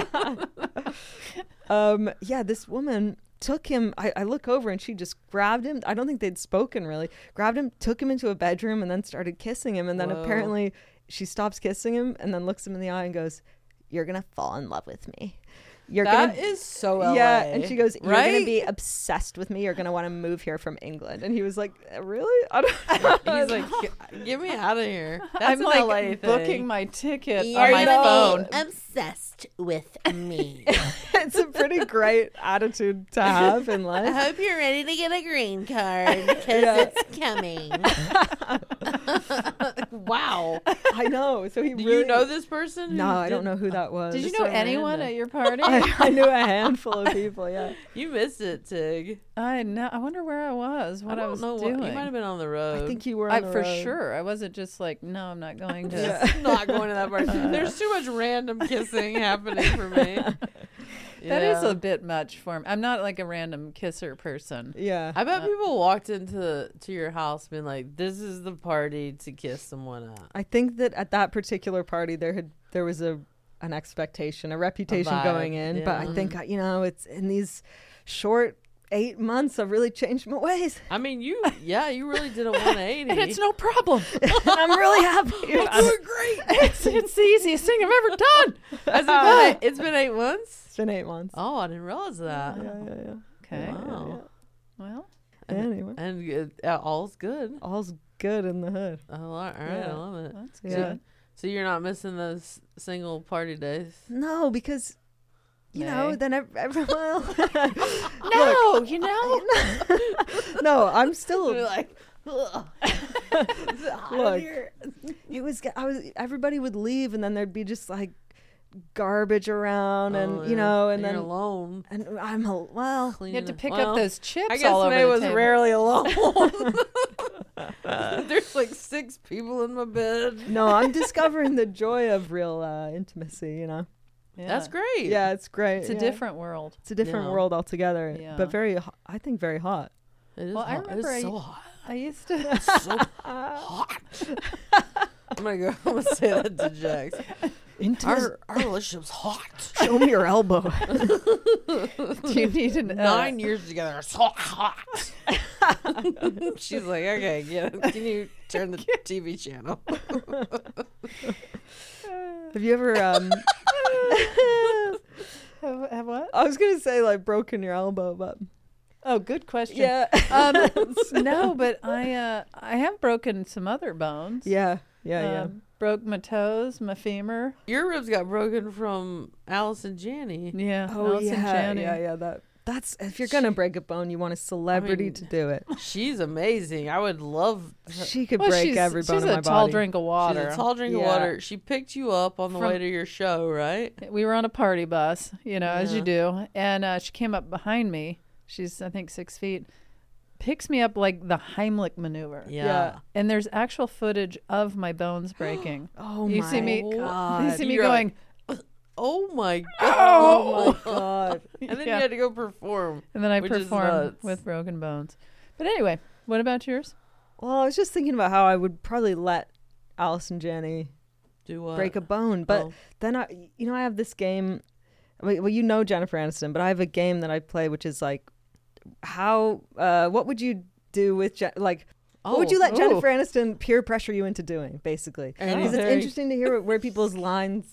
Speaker 6: Um, yeah, this woman took him. I, I look over and she just grabbed him. I don't think they'd spoken really. Grabbed him, took him into a bedroom, and then started kissing him. And then
Speaker 4: Whoa.
Speaker 6: apparently she stops kissing him and then looks him in the eye and goes, "You're gonna fall in love with me. You're
Speaker 4: That
Speaker 6: gonna."
Speaker 4: is so L A.
Speaker 6: Yeah, and she goes, "You're
Speaker 4: right?
Speaker 6: gonna be obsessed with me. You're gonna want to move here from England." And he was like, "Really?" I don't.
Speaker 4: He's like, "Get- get me out of here. That's
Speaker 5: I'm
Speaker 4: an
Speaker 5: like
Speaker 4: L A
Speaker 5: booking
Speaker 4: thing.
Speaker 5: my ticket
Speaker 4: You're
Speaker 5: on my
Speaker 4: gonna
Speaker 5: phone.
Speaker 4: be obsessed with me.
Speaker 6: It's a pretty great attitude to have in
Speaker 4: I
Speaker 6: life.
Speaker 4: hope you're ready to get a green card because
Speaker 6: Yeah.
Speaker 4: it's coming." Wow.
Speaker 6: I know. So he
Speaker 4: Do
Speaker 6: really.
Speaker 4: you know this person? who
Speaker 6: No, I don't
Speaker 4: did-
Speaker 6: know who that was.
Speaker 5: Did you
Speaker 4: Just
Speaker 5: know
Speaker 4: so
Speaker 5: anyone
Speaker 4: random.
Speaker 5: at your party?
Speaker 6: I, I knew a handful of people. Yeah.
Speaker 4: You missed it, Tig.
Speaker 5: I know. I wonder where I was, what
Speaker 4: I
Speaker 5: I,
Speaker 4: don't
Speaker 5: was
Speaker 4: know
Speaker 5: doing.
Speaker 4: what. You might have been on the road.
Speaker 6: I think you were on
Speaker 5: I,
Speaker 6: the
Speaker 5: for
Speaker 6: road.
Speaker 5: sure. I wasn't just like, no, I'm not going to.
Speaker 6: Yeah.
Speaker 4: not going to that party. There's too much random kissing happening for me.
Speaker 5: That is
Speaker 4: Yeah.
Speaker 5: a bit much for me. I'm not like a random kisser person.
Speaker 6: Yeah.
Speaker 4: I bet people walked into to your house being like, "This is the party to kiss someone at."
Speaker 6: I think that at that particular party there had there was a an expectation, a reputation
Speaker 4: vibe,
Speaker 6: going in. But
Speaker 4: yeah.
Speaker 6: I think you know it's in these short eight months I've really changed my ways,
Speaker 4: I mean, you, yeah, you really did a one eighty.
Speaker 5: And it's no problem.
Speaker 6: and I'm really happy.
Speaker 4: You're doing great.
Speaker 5: it's, it's the easiest thing I've ever done.
Speaker 4: Has it been eight, it's been eight months.
Speaker 6: It's been eight months.
Speaker 4: Oh, I didn't realize that.
Speaker 6: Yeah, yeah, yeah.
Speaker 5: Okay.
Speaker 4: Wow.
Speaker 5: Well,
Speaker 6: Anyway,
Speaker 4: And good, uh, all's good.
Speaker 6: all's good in the hood.
Speaker 4: Oh, all right,
Speaker 6: Yeah.
Speaker 4: I love it.
Speaker 5: that's good.
Speaker 6: Yeah.
Speaker 4: So you're not missing those single party days.
Speaker 6: No, because you know
Speaker 5: Nay.
Speaker 6: then ev- everyone.
Speaker 5: No, you know.
Speaker 6: No, I'm still.
Speaker 4: You're like, ugh.
Speaker 6: Look, it was. I was. Everybody would leave, and then there'd be just like garbage around, and
Speaker 4: Oh,
Speaker 6: you
Speaker 4: yeah.
Speaker 6: know, and,
Speaker 4: you're
Speaker 6: then
Speaker 4: alone.
Speaker 6: and I'm a, well.
Speaker 5: You
Speaker 4: Cleaning
Speaker 5: had to
Speaker 4: the-
Speaker 5: pick
Speaker 4: well,
Speaker 5: up those chips
Speaker 4: I guess
Speaker 5: all over
Speaker 4: May
Speaker 5: the
Speaker 4: was
Speaker 5: table.
Speaker 4: rarely alone. There's like six people in my bed.
Speaker 6: No, I'm discovering the joy of real uh, intimacy. You know.
Speaker 5: Yeah.
Speaker 4: That's great.
Speaker 6: Yeah, it's great.
Speaker 5: It's a
Speaker 6: yeah.
Speaker 5: different world.
Speaker 6: It's a different
Speaker 4: Yeah.
Speaker 6: world altogether.
Speaker 5: Yeah.
Speaker 6: But very. ho- I think very hot.
Speaker 4: It is
Speaker 5: Well, I
Speaker 4: hot.
Speaker 5: remember
Speaker 4: It's
Speaker 5: I-
Speaker 4: so hot.
Speaker 5: I used to.
Speaker 4: So hot. I'm gonna go. I'm gonna say that to Jax.
Speaker 6: Intimacy.
Speaker 4: Our our relationship's hot.
Speaker 6: Show me your elbow.
Speaker 5: Do you need an, uh,
Speaker 4: Nine years together. It's so hot. She's like, okay, get it. Can you turn the T V channel?
Speaker 6: Have you ever? Um,
Speaker 5: Have, have what?
Speaker 6: I was gonna say like broken your elbow, but
Speaker 5: Oh, good question.
Speaker 6: yeah,
Speaker 5: Um, no, but I uh, I have broken some other bones.
Speaker 6: yeah, yeah, yeah.
Speaker 5: Um, broke my toes, my femur.
Speaker 4: Your ribs got broken from Alice and Janney.
Speaker 5: Yeah.
Speaker 6: Oh
Speaker 5: Allison
Speaker 6: yeah,
Speaker 5: Janney.
Speaker 6: yeah, yeah. That that's if you're gonna break a bone, you want a celebrity
Speaker 4: mean,
Speaker 6: to do it.
Speaker 4: She's amazing. I would love.
Speaker 6: She could
Speaker 5: Well,
Speaker 6: break
Speaker 5: she's,
Speaker 6: every bone
Speaker 5: she's
Speaker 6: in
Speaker 5: a
Speaker 6: my
Speaker 5: tall
Speaker 6: body.
Speaker 5: drink of water.
Speaker 4: She's a tall drink of
Speaker 6: Yeah.
Speaker 4: water. She picked you up on the
Speaker 5: From-
Speaker 4: way to your show, right?
Speaker 5: We were on a party bus, you know, as you
Speaker 4: Yeah.
Speaker 5: do, and uh, she came up behind me. She's, I think, six feet. Picks me up like the Heimlich maneuver.
Speaker 4: Yeah.
Speaker 6: Yeah.
Speaker 5: And there's actual footage of my bones breaking.
Speaker 6: Oh
Speaker 5: You
Speaker 6: my
Speaker 5: see me-
Speaker 6: god!
Speaker 5: you see me
Speaker 4: You're
Speaker 5: going,
Speaker 4: Oh my god.
Speaker 6: Oh my god!
Speaker 4: And then
Speaker 5: Yeah.
Speaker 4: you had to go perform.
Speaker 5: and then I
Speaker 4: Which is
Speaker 5: performed
Speaker 4: nuts.
Speaker 5: with broken bones. But anyway, what about yours?
Speaker 6: Well, I was just thinking about how I would probably let Alice and Janney
Speaker 4: Do what?
Speaker 6: break a bone, but
Speaker 4: Oh.
Speaker 6: then I, you know, I have this game. Well, well, you know Jennifer Aniston, but I have a game that I play, which is like, how, uh, what would you do with Je- like? What would you let
Speaker 5: Oh.
Speaker 6: Jennifer Aniston peer pressure you into doing, basically? Because it's
Speaker 4: Anything.
Speaker 6: interesting to hear where people's lines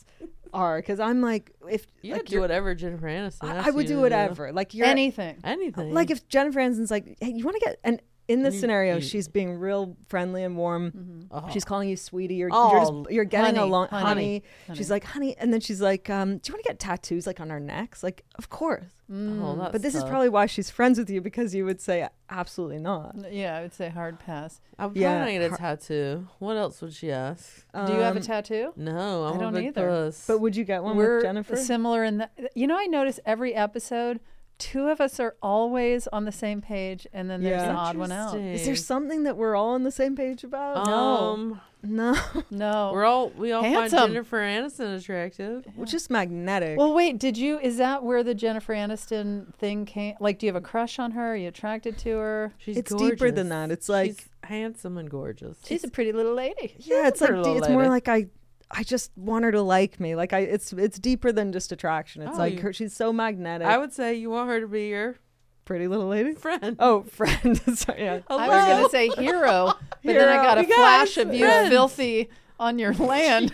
Speaker 6: are, because I'm like, if
Speaker 4: You
Speaker 6: like
Speaker 4: could do
Speaker 6: you're-
Speaker 4: whatever Jennifer Aniston.
Speaker 6: I,
Speaker 4: asks
Speaker 6: I would
Speaker 4: you
Speaker 6: do
Speaker 4: to
Speaker 6: whatever. Like you're
Speaker 5: Anything.
Speaker 4: Anything.
Speaker 6: like if Jennifer Aniston's like, hey, you want to get and. In this
Speaker 4: You-
Speaker 6: scenario,
Speaker 4: you-
Speaker 6: she's being real friendly and warm.
Speaker 4: Oh.
Speaker 6: She's calling you sweetie. You're,
Speaker 4: Oh,
Speaker 6: you're, just, you're getting
Speaker 5: honey,
Speaker 6: along,
Speaker 5: honey,
Speaker 6: honey.
Speaker 5: honey.
Speaker 6: She's like, honey. And then she's like, um, do you want to get tattoos like on our necks? Like, of course.
Speaker 4: Oh, that's
Speaker 6: But this is
Speaker 4: tough.
Speaker 6: probably why she's friends with you, because you would say absolutely not.
Speaker 5: Yeah, I would say hard pass.
Speaker 4: I'm probably
Speaker 6: Yeah,
Speaker 4: not get a
Speaker 6: har-
Speaker 4: tattoo. What else would she ask?
Speaker 5: Do you have a
Speaker 6: Um,
Speaker 5: tattoo?
Speaker 4: No, I'm
Speaker 5: I don't
Speaker 4: a big
Speaker 5: either.
Speaker 4: puss.
Speaker 6: But would you get one
Speaker 5: We're
Speaker 6: with Jennifer?
Speaker 5: similar in that. You know, I notice every episode, two of us are always on the same page, and then there's
Speaker 6: Yeah.
Speaker 5: the odd one out.
Speaker 6: Is there something that we're all on the same page about?
Speaker 4: Um,
Speaker 6: No.
Speaker 5: No,
Speaker 4: we're all we all
Speaker 5: Handsome.
Speaker 4: find Jennifer Aniston attractive.
Speaker 6: We're just magnetic.
Speaker 5: Well, wait. Did you? Is that where the Jennifer Aniston thing came? Like, do you have a crush on her? Are you attracted to her?
Speaker 4: She's
Speaker 6: It's
Speaker 4: gorgeous.
Speaker 6: deeper than that. It's like-
Speaker 4: She's handsome and gorgeous.
Speaker 5: She's a pretty little lady.
Speaker 6: yeah, it's like
Speaker 4: pretty
Speaker 6: de-
Speaker 4: little
Speaker 6: it's more
Speaker 4: lady.
Speaker 6: like I I just want her to like me. Like I it's it's deeper than just attraction. It's
Speaker 4: Oh,
Speaker 6: like
Speaker 4: you-
Speaker 6: her, she's so magnetic.
Speaker 4: I would say you want her to be your
Speaker 6: Pretty little lady.
Speaker 4: friend.
Speaker 6: Oh, friend. Sorry, yeah.
Speaker 5: I was going to say hero, but then I
Speaker 6: Hero.
Speaker 5: got a
Speaker 4: You guys,
Speaker 5: flash of you
Speaker 4: friends.
Speaker 5: filthy on your land.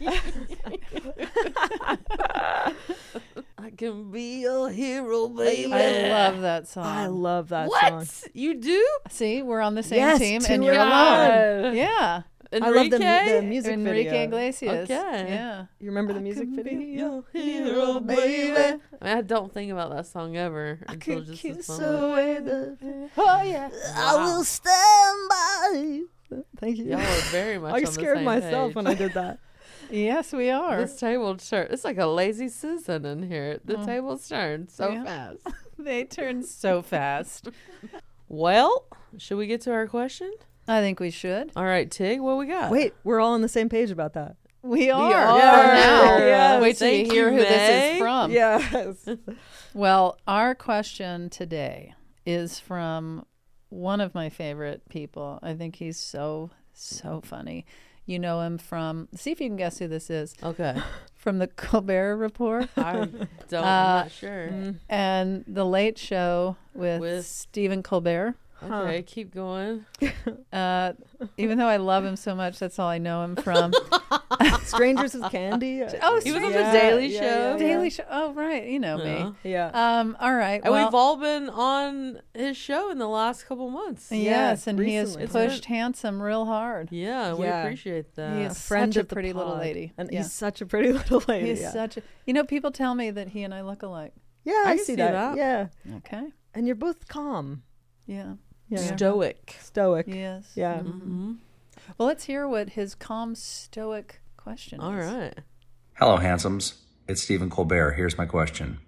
Speaker 4: I can be a hero, baby.
Speaker 5: I love that song.
Speaker 6: I love that
Speaker 4: what
Speaker 6: song.
Speaker 4: you do.
Speaker 5: See, we're on the same
Speaker 6: Yes,
Speaker 5: team,
Speaker 6: two
Speaker 5: and you're
Speaker 6: in
Speaker 5: alone.
Speaker 4: one.
Speaker 5: Yeah.
Speaker 6: I love the, mu-
Speaker 4: Enrique?
Speaker 6: the music
Speaker 5: Enrique
Speaker 6: video.
Speaker 5: Iglesias.
Speaker 4: Okay.
Speaker 5: Yeah.
Speaker 6: You remember the music
Speaker 4: Can
Speaker 6: video?
Speaker 4: be your hero, baby. I, mean, I don't think about that song ever until just this moment.
Speaker 6: away the.
Speaker 5: Oh yeah.
Speaker 6: I will stand by you. Thank you.
Speaker 4: Y'all are very much
Speaker 6: I
Speaker 4: on the
Speaker 6: scared
Speaker 4: same
Speaker 6: myself
Speaker 4: page.
Speaker 6: when I did that.
Speaker 5: Yes, we are.
Speaker 4: This table turned. It's like a lazy Susan in here. The
Speaker 5: Oh.
Speaker 4: table's turned so
Speaker 5: Yeah.
Speaker 4: fast.
Speaker 5: They turn so fast.
Speaker 4: Well, should we get to our question?
Speaker 5: I think we should.
Speaker 4: All right, Tig, what we got?
Speaker 6: Wait, we're all on the same page about that.
Speaker 5: We are.
Speaker 4: are.
Speaker 5: For now.
Speaker 6: Yes.
Speaker 5: Wait till you
Speaker 4: Thank
Speaker 5: hear
Speaker 4: you,
Speaker 5: who this
Speaker 4: Meg.
Speaker 5: is from.
Speaker 6: Yes.
Speaker 5: Well, our question today is from one of my favorite people. I think he's so, so funny. You know him from, see if you can guess who this is,
Speaker 4: Okay.
Speaker 5: from the Colbert Report
Speaker 4: I don't. I'm
Speaker 5: Uh,
Speaker 4: not sure.
Speaker 5: and The Late Show with,
Speaker 4: With-
Speaker 5: Stephen Colbert.
Speaker 4: Okay, keep going.
Speaker 5: Uh, even though I love him so much, that's all I know him from.
Speaker 6: Strangers with Candy.
Speaker 5: Oh,
Speaker 4: He was on
Speaker 6: Yeah,
Speaker 4: the Daily
Speaker 6: yeah,
Speaker 4: Show.
Speaker 6: yeah, yeah.
Speaker 5: Daily Show. Oh, right. You know
Speaker 4: Yeah.
Speaker 5: me.
Speaker 6: Yeah.
Speaker 5: Um, all right.
Speaker 4: And
Speaker 5: well,
Speaker 4: we've all been on his show in the last couple months.
Speaker 5: yes,
Speaker 6: Yeah,
Speaker 5: and he has
Speaker 6: recently.
Speaker 5: pushed Handsome real hard.
Speaker 4: Yeah, we
Speaker 6: Yeah.
Speaker 4: appreciate that.
Speaker 5: He is
Speaker 6: friend
Speaker 5: such a
Speaker 6: of the
Speaker 5: pretty little
Speaker 6: pod.
Speaker 5: lady.
Speaker 6: And
Speaker 5: Yeah.
Speaker 6: he's such a pretty little lady.
Speaker 5: He's
Speaker 6: yeah.
Speaker 5: such a. You know, people tell me that he and I look alike.
Speaker 6: yeah,
Speaker 4: I
Speaker 6: I,
Speaker 4: can
Speaker 6: see
Speaker 4: see
Speaker 6: that.
Speaker 4: that.
Speaker 6: Yeah.
Speaker 5: Okay.
Speaker 6: And you're both calm.
Speaker 5: Yeah.
Speaker 6: Yeah.
Speaker 4: Stoic.
Speaker 6: Stoic.
Speaker 5: Yes.
Speaker 6: Yeah.
Speaker 4: Mm-hmm.
Speaker 5: Well, let's hear what his calm, stoic question
Speaker 4: All
Speaker 5: is.
Speaker 4: right.
Speaker 7: Hello, handsomes. It's Stephen Colbert. Here's my question.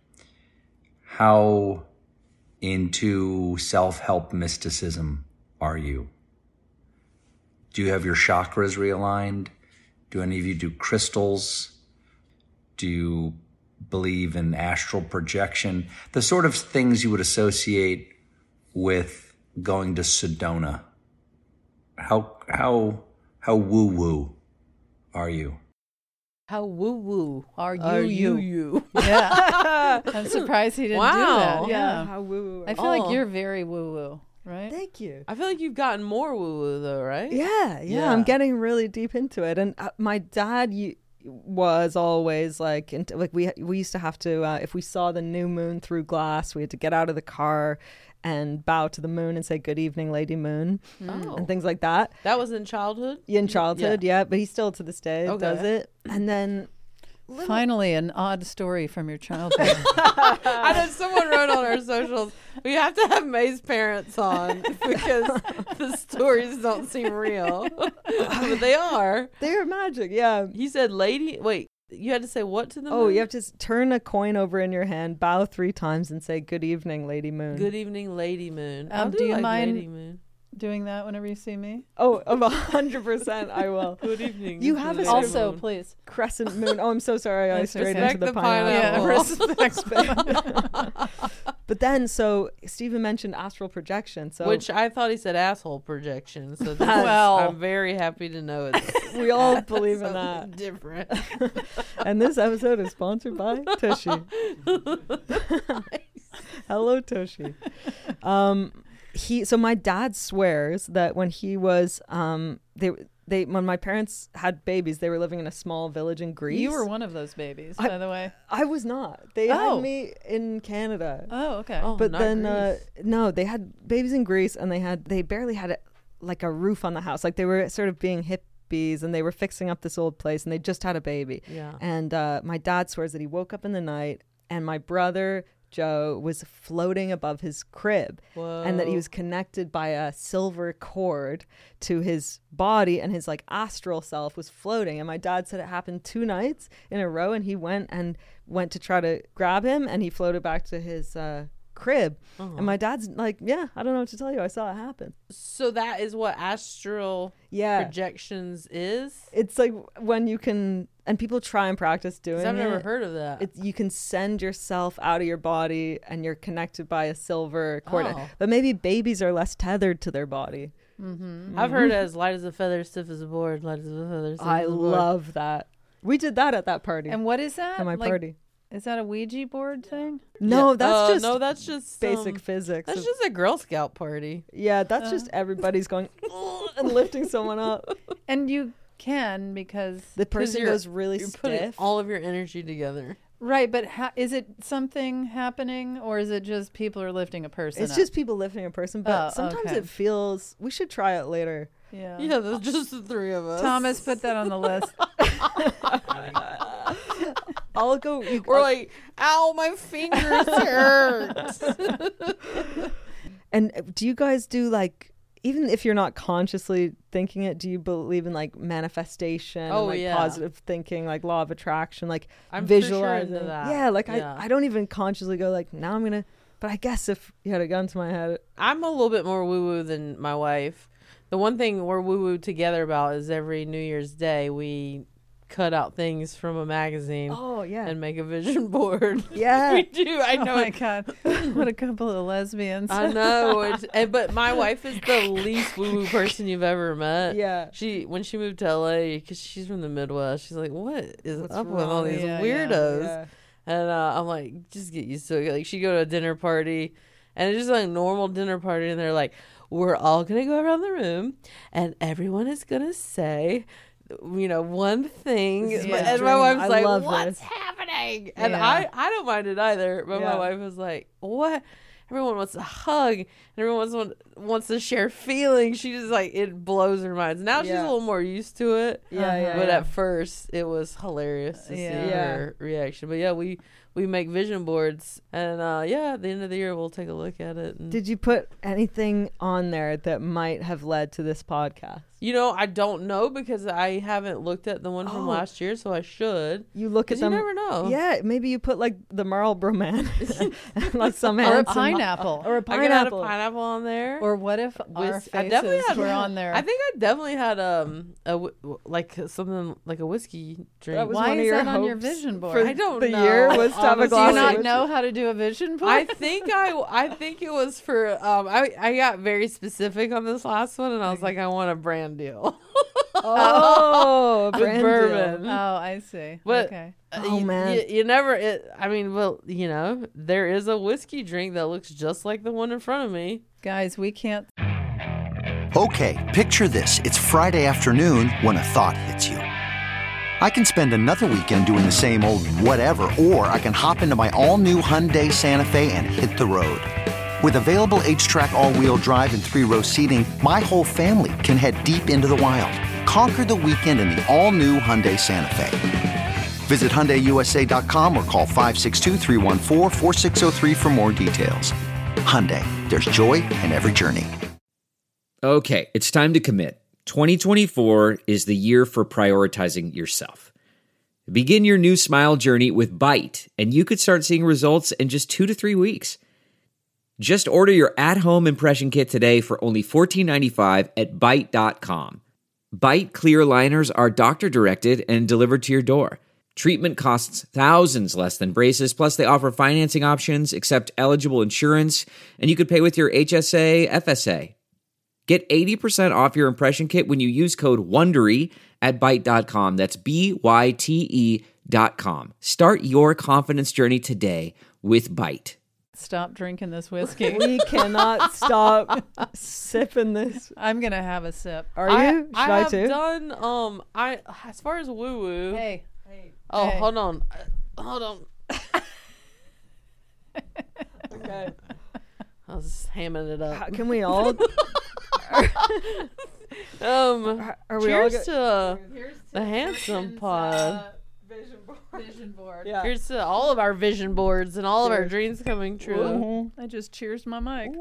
Speaker 7: How into self-help mysticism are you? Do you have your chakras realigned? Do any of you do crystals? Do you believe in astral projection? The sort of things you would associate with going to Sedona. How, how, how woo-woo are you?
Speaker 4: How woo woo
Speaker 5: Are you
Speaker 4: are you?
Speaker 5: you?
Speaker 4: You.
Speaker 5: Yeah. I'm surprised he didn't
Speaker 4: Wow.
Speaker 5: do that. Yeah.
Speaker 6: How woo.
Speaker 5: I feel
Speaker 4: Oh.
Speaker 5: like you're very woo woo, right?
Speaker 6: Thank you.
Speaker 4: I feel like you've gotten more woo woo though, right?
Speaker 6: Yeah, yeah,
Speaker 4: Yeah.
Speaker 6: I'm getting really deep into it. And uh, my dad y- was always like, into, like we we used to have to uh, if we saw the new moon through glass, we had to get out of the car and bow to the moon and say good evening, Lady Moon,
Speaker 4: Oh.
Speaker 6: and things like that.
Speaker 4: That was in childhood.
Speaker 6: In childhood, yeah, but he still to this day
Speaker 4: Okay.
Speaker 6: does it. And then
Speaker 5: Finally, an odd story from your childhood.
Speaker 4: I know someone wrote on our socials, we have to have May's parents on because the stories don't seem real. But they are.
Speaker 6: they're magic, yeah.
Speaker 4: He said, lady, wait, you had to say what to them?
Speaker 6: Oh, you have to s- turn a coin over in your hand, bow three times, and say good evening, Lady Moon.
Speaker 4: Good evening, Lady Moon.
Speaker 5: Um,
Speaker 4: I
Speaker 5: do you
Speaker 4: like
Speaker 5: mind-
Speaker 4: Lady Moon.
Speaker 5: Doing that whenever you see me.
Speaker 6: Oh, of a hundred percent, I will.
Speaker 4: Good evening.
Speaker 6: You
Speaker 4: Good
Speaker 6: have a
Speaker 4: Lady
Speaker 6: sort of-
Speaker 5: Also,
Speaker 4: Moon.
Speaker 5: please.
Speaker 6: Crescent moon. Oh, I'm so sorry. I
Speaker 5: Yes,
Speaker 6: strayed
Speaker 5: respect
Speaker 6: into the,
Speaker 4: the
Speaker 6: pineapple.
Speaker 4: pineapple.
Speaker 5: Yeah,
Speaker 6: But then, so Stephen mentioned astral projection. So
Speaker 4: Which I thought he said asshole projection. So this
Speaker 5: Well-
Speaker 4: is, I'm very happy to know it's
Speaker 6: we all believe in
Speaker 4: something
Speaker 6: that.
Speaker 4: different.
Speaker 6: And this episode is sponsored by Tushy. Hello, Tushy. Um, he. So my dad swears that when he was, um, they they when my parents had babies, they were living in a small village in Greece.
Speaker 5: You were one of those babies,
Speaker 6: I,
Speaker 5: by the way.
Speaker 6: I was not. They
Speaker 5: Oh.
Speaker 6: had me in Canada.
Speaker 5: Oh, okay.
Speaker 4: Oh,
Speaker 6: but
Speaker 4: not
Speaker 6: then uh,
Speaker 4: Greece.
Speaker 6: no, they had babies in Greece, and they had they barely had a, like a roof on the house. Like they were sort of being hippies, and they were fixing up this old place, and they just had a baby.
Speaker 4: Yeah.
Speaker 6: And uh, my dad swears that he woke up in the night, and my brother Joe was floating above his crib, and that he was connected by a silver cord to his body, and his like astral self was floating. And my dad said it happened two nights in a row, and he went and went to try to grab him, and he floated back to his uh, crib.
Speaker 4: Uh-huh.
Speaker 6: And my dad's like, yeah, I don't know what to tell you. I saw it happen.
Speaker 4: So that is what astral
Speaker 6: Yeah.
Speaker 4: projections is?
Speaker 6: It's like when you can, and people try and practice doing
Speaker 4: 'Cause I've never
Speaker 6: it.
Speaker 4: heard of that.
Speaker 6: It's, you can send yourself out of your body, and you're connected by a silver cord.
Speaker 4: Oh.
Speaker 6: But maybe babies are less tethered to their body.
Speaker 4: I've heard as light as a feather, stiff as a board, light as a feather, stiff
Speaker 6: I
Speaker 4: as a board.
Speaker 6: love that. We did that at that party.
Speaker 5: And what is that?
Speaker 6: at my
Speaker 5: Like,
Speaker 6: party.
Speaker 5: Is that a Ouija board thing?
Speaker 6: No,
Speaker 4: Yeah.
Speaker 6: that's
Speaker 4: Uh,
Speaker 6: just
Speaker 4: no, that's just
Speaker 6: basic
Speaker 4: um,
Speaker 6: physics.
Speaker 4: That's
Speaker 6: of-
Speaker 4: just a Girl Scout party.
Speaker 6: yeah, that's just everybody's going and lifting someone up.
Speaker 5: And you can because
Speaker 6: The person
Speaker 4: you're-
Speaker 6: goes really
Speaker 4: You're putting
Speaker 6: stiff.
Speaker 4: all of your energy together.
Speaker 5: right, but ha- is it something happening or is it just people are lifting a person?
Speaker 6: It's
Speaker 5: up?
Speaker 6: just people lifting a person, but
Speaker 5: Oh,
Speaker 6: sometimes
Speaker 5: okay.
Speaker 6: it feels. We should try it later.
Speaker 5: yeah.
Speaker 4: Yeah, there's just the three of us.
Speaker 5: Thomas, put that on the list.
Speaker 6: I'll go. You,
Speaker 4: We're
Speaker 6: I'll-
Speaker 4: like, ow, my fingers hurt.
Speaker 6: and do you guys do like, even if you're not consciously thinking it, do you believe in like manifestation
Speaker 4: Oh,
Speaker 6: and like
Speaker 4: yeah.
Speaker 6: positive thinking, like law of attraction, like
Speaker 4: I'm for sure
Speaker 6: visualizing?
Speaker 4: into that.
Speaker 6: Yeah, like
Speaker 4: Yeah.
Speaker 6: I, I don't even consciously go like, now I'm gonna. But I guess if you had a gun to my head,
Speaker 4: I'm a little bit more woo woo than my wife. The one thing we're woo woo together about is every New Year's Day we cut out things from a magazine
Speaker 6: oh yeah,
Speaker 4: and make a vision board.
Speaker 6: yeah.
Speaker 4: we do. I
Speaker 5: Oh
Speaker 4: know.
Speaker 5: my
Speaker 4: it-
Speaker 5: God. What a couple of lesbians.
Speaker 4: I know. It's, and, but my wife is the least woo woo person you've ever met.
Speaker 6: Yeah.
Speaker 4: She when she moved to L A because she's from the Midwest. She's like, what is
Speaker 6: What's
Speaker 4: up with all
Speaker 6: wrong?
Speaker 4: these
Speaker 5: Yeah, yeah,
Speaker 4: weirdos?
Speaker 6: Yeah.
Speaker 4: And uh, I'm like, just get used to it. Like, she go to a dinner party, and it's just like a normal dinner party, and they're like, we're all gonna go around the room, and everyone is gonna say, you know, one thing.
Speaker 6: This is
Speaker 5: my
Speaker 4: And my
Speaker 6: dream.
Speaker 4: wife's
Speaker 6: I
Speaker 4: like,
Speaker 6: love
Speaker 4: what's
Speaker 6: this.
Speaker 4: happening? And
Speaker 5: Yeah.
Speaker 4: I, I don't mind it either. But
Speaker 6: Yeah.
Speaker 4: my wife was like, what? Everyone wants a hug, and everyone wants wants to share feelings. She just like, it blows her mind. Now she's a
Speaker 6: Yeah.
Speaker 4: little more used to it.
Speaker 6: Yeah, yeah,
Speaker 4: But
Speaker 6: yeah.
Speaker 4: at first, it was hilarious to
Speaker 5: Yeah.
Speaker 4: see
Speaker 6: Yeah.
Speaker 4: her reaction. But yeah, we we make vision boards, and uh, yeah, at the end of the year, we'll take a look at it. And,
Speaker 6: Did you put anything on there that might have led to this podcast?
Speaker 4: you know, I don't know because I haven't looked at the one from
Speaker 6: Oh.
Speaker 4: last year, so I should.
Speaker 6: You look at
Speaker 4: 'Cause you
Speaker 6: them.
Speaker 4: never know.
Speaker 6: Yeah, maybe you put like the Marlboro Man, and, like some
Speaker 5: Or a
Speaker 6: handsome-
Speaker 5: pineapple.
Speaker 6: or a
Speaker 4: I could add a
Speaker 6: pineapple.
Speaker 4: pineapple on there.
Speaker 5: Or what if our
Speaker 4: Whis- I definitely
Speaker 5: faces
Speaker 4: had
Speaker 5: were on there?
Speaker 4: I think I definitely had um a whi- like something like a whiskey drink.
Speaker 6: That was
Speaker 5: Why
Speaker 6: one of
Speaker 5: is
Speaker 6: your
Speaker 5: that on your
Speaker 6: hopes
Speaker 5: vision board?
Speaker 6: for
Speaker 4: I don't
Speaker 6: the
Speaker 4: know.
Speaker 6: year was to have a
Speaker 4: Honestly,
Speaker 5: Do
Speaker 6: glass
Speaker 5: you
Speaker 6: of
Speaker 5: not
Speaker 6: whiskey.
Speaker 5: know how to do a vision board?
Speaker 4: I think I I think it was for um I I got very specific on this last one, and I was like, I want a brand deal.
Speaker 6: Oh, a
Speaker 4: With
Speaker 6: brand
Speaker 4: bourbon.
Speaker 6: deal.
Speaker 5: Oh, I see.
Speaker 4: But
Speaker 5: okay.
Speaker 6: Oh,
Speaker 4: you,
Speaker 6: man.
Speaker 4: you, you never. It, I mean, well, you know, there is a whiskey drink that looks just like the one in front of me.
Speaker 5: Guys, we can't.
Speaker 3: Okay, picture this. It's Friday afternoon when a thought hits you. I can spend another weekend doing the same old whatever, or I can hop into my all-new Hyundai Santa Fe and hit the road. With available H-Track all-wheel drive and three-row seating, my whole family can head deep into the wild. Conquer the weekend in the all-new Hyundai Santa Fe. Visit Hyundai U S A dot com or call five six two, three one four, four six zero three for more details. Hyundai, there's joy in every journey.
Speaker 8: Okay, it's time to commit. twenty twenty-four is the year for prioritizing yourself. Begin your new smile journey with Byte, and you could start seeing results in just two to three weeks. Just order your at-home impression kit today for only fourteen ninety-five at byte dot com. Byte clear liners are doctor-directed and delivered to your door. Treatment costs thousands less than braces, plus they offer financing options, accept eligible insurance, and you could pay with your H S A, F S A. Get eighty percent off your impression kit when you use code WONDERY at byte dot com. That's B Y T E dot com. Start your confidence journey today with Byte.
Speaker 5: stop drinking this whiskey.
Speaker 6: We cannot stop sipping this.
Speaker 5: I'm gonna have a sip.
Speaker 6: Are
Speaker 4: I,
Speaker 6: you? Should
Speaker 4: I
Speaker 6: I,
Speaker 4: have
Speaker 6: too?
Speaker 4: done um I as far as woo woo.
Speaker 5: Hey.
Speaker 4: Oh,
Speaker 5: hey.
Speaker 4: hold on. Uh, hold on.
Speaker 6: Okay.
Speaker 4: I was just hamming it
Speaker 6: How-
Speaker 4: up.
Speaker 6: Can we all?
Speaker 4: Um
Speaker 6: Are we all?
Speaker 4: cheers
Speaker 6: Go-
Speaker 4: to uh, the handsome pod.
Speaker 5: Vision board.
Speaker 6: yeah.
Speaker 4: Here's to all of our vision boards and all of our
Speaker 6: Cheers.
Speaker 4: dreams coming true.
Speaker 6: Mhm.
Speaker 5: I just cheers my mic.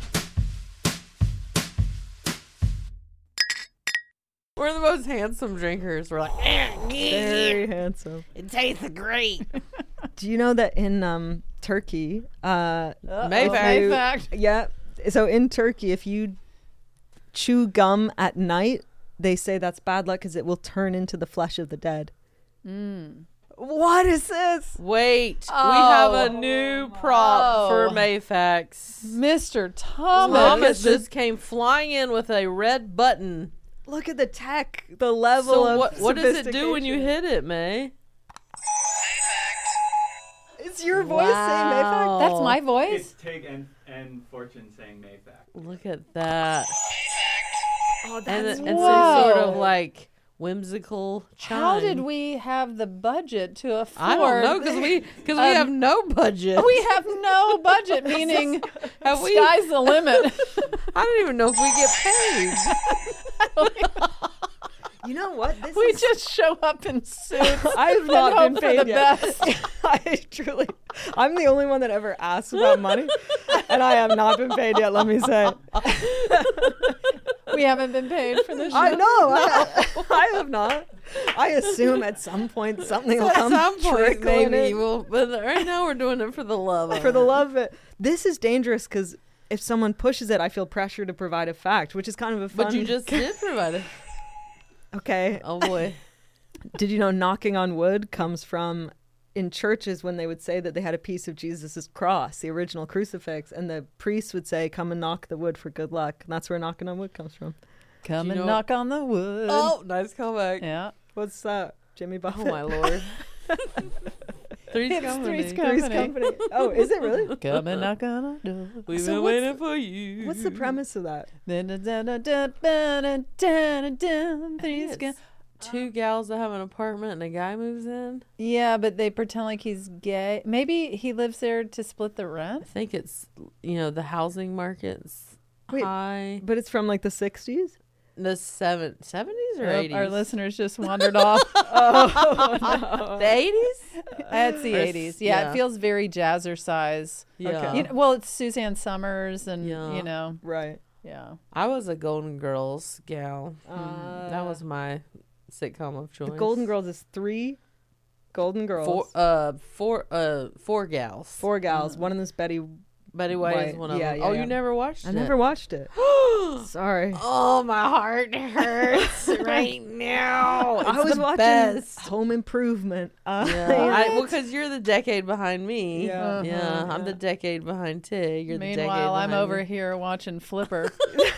Speaker 4: We're the most handsome drinkers. We're like, "Eh,
Speaker 6: Very handsome.
Speaker 4: it tastes great.
Speaker 6: Do you know that in um Turkey, uh,
Speaker 4: Mayfact.
Speaker 6: you-
Speaker 5: Fact.
Speaker 6: yeah, so in Turkey, if you chew gum at night, they say that's bad luck because it will turn into the flesh of the dead.
Speaker 5: Mm.
Speaker 6: What is this?
Speaker 4: Wait, we
Speaker 5: Oh.
Speaker 4: have a new prop for
Speaker 5: Oh.
Speaker 4: Mayfax.
Speaker 5: Mister Thomas.
Speaker 4: Thomas just came flying in with a red button.
Speaker 6: Look at the tech, the level
Speaker 4: So
Speaker 6: of
Speaker 4: what what does it do when you
Speaker 6: sophistication.
Speaker 4: hit it, May?
Speaker 6: It's your voice saying
Speaker 4: Wow.
Speaker 6: Mayfact.
Speaker 5: That's my voice.
Speaker 9: It's Tig and, and Fortune saying Mayfact.
Speaker 4: Look at that.
Speaker 6: Oh,
Speaker 4: And,
Speaker 6: that's
Speaker 4: and some
Speaker 5: Whoa.
Speaker 4: sort of like whimsical chime.
Speaker 5: How did we have the budget to afford?
Speaker 4: I don't know because we because we
Speaker 5: Um,
Speaker 4: have no budget.
Speaker 5: We have no budget, meaning
Speaker 4: Have we-
Speaker 5: sky's the limit.
Speaker 4: I don't even know if we get paid.
Speaker 6: You know what? This
Speaker 5: We
Speaker 6: is,
Speaker 5: just show up in suits.
Speaker 6: I've
Speaker 5: and
Speaker 6: not
Speaker 5: hope
Speaker 6: been
Speaker 5: for
Speaker 6: paid
Speaker 5: the
Speaker 6: yet.
Speaker 5: best.
Speaker 6: I truly, I'm the only one that ever asks about money, and I have not been paid yet. Let me say.
Speaker 5: We haven't been paid for this show.
Speaker 6: I know. I, I have not. I assume at some point something will
Speaker 4: At
Speaker 6: come
Speaker 4: some point,
Speaker 6: trickling
Speaker 4: maybe
Speaker 6: in.
Speaker 4: we'll. But right now, we're doing it for the love of
Speaker 6: For the
Speaker 4: it.
Speaker 6: love of it. This is dangerous because if someone pushes it, I feel pressure to provide a fact, which is kind of a fun.
Speaker 4: But you just did provide it.
Speaker 6: okay.
Speaker 4: Oh boy.
Speaker 6: Did you know knocking on wood comes from in churches when they would say that they had a piece of Jesus's cross, the original crucifix, and the priest would say, "Come and knock the wood for good luck," and that's where knocking on wood comes from.
Speaker 5: Come
Speaker 4: Do you
Speaker 5: and
Speaker 4: know-
Speaker 5: knock on the wood.
Speaker 4: Oh, nice callback.
Speaker 5: Yeah.
Speaker 6: What's that, Jimmy Buffett?
Speaker 4: Oh my lord. Three's
Speaker 5: It's
Speaker 4: company.
Speaker 5: Three's
Speaker 6: Three's
Speaker 5: Company.
Speaker 6: Company. Oh, is it really?
Speaker 5: Come and knock on our door.
Speaker 4: We've
Speaker 6: So
Speaker 4: been
Speaker 6: what's
Speaker 4: waiting
Speaker 6: the-
Speaker 4: for you.
Speaker 6: What's the premise of that?
Speaker 5: Three's
Speaker 4: It's
Speaker 5: Company.
Speaker 4: two gals that have an apartment and a guy moves in.
Speaker 5: Yeah, but they pretend like he's gay. Maybe he lives there to split the
Speaker 4: I
Speaker 5: rent.
Speaker 4: think it's, you know, the housing market's
Speaker 6: Wait,
Speaker 4: high.
Speaker 6: But it's from like the sixties?
Speaker 4: The seven, seventies or
Speaker 5: Oh,
Speaker 4: eighties?
Speaker 5: our listeners just wandered off.
Speaker 4: The eighties?
Speaker 5: That's the
Speaker 4: Or s-
Speaker 5: eighties. Yeah,
Speaker 4: yeah.
Speaker 5: it feels very jazzercise.
Speaker 4: Yeah.
Speaker 6: Okay.
Speaker 5: You know, well, it's Suzanne Summers, and
Speaker 4: Yeah.
Speaker 5: you know,
Speaker 6: Right.
Speaker 5: yeah.
Speaker 4: I was a Golden Girls gal.
Speaker 6: Uh,
Speaker 4: that was my sitcom of choice.
Speaker 6: The Golden Girls is three Golden Girls.
Speaker 4: Four, uh, four, uh, four gals.
Speaker 6: Four gals. One of them's Betty.
Speaker 4: Betty White, is
Speaker 6: White.
Speaker 4: one of
Speaker 6: Yeah,
Speaker 4: them.
Speaker 6: yeah,
Speaker 4: oh,
Speaker 6: yeah.
Speaker 4: you never watched
Speaker 6: I
Speaker 4: it?
Speaker 6: never watched it. Sorry.
Speaker 4: Oh, my heart hurts right now. It's
Speaker 6: I was
Speaker 4: the
Speaker 6: watching
Speaker 4: best.
Speaker 6: Home Improvement. Uh,
Speaker 4: Yeah, I, well, because you're the decade behind me.
Speaker 6: Yeah.
Speaker 4: yeah.
Speaker 6: Uh-huh,
Speaker 4: I'm the decade behind Tig. You're the decade
Speaker 5: Meanwhile, I'm
Speaker 4: behind
Speaker 5: over
Speaker 4: me.
Speaker 5: here watching Flipper.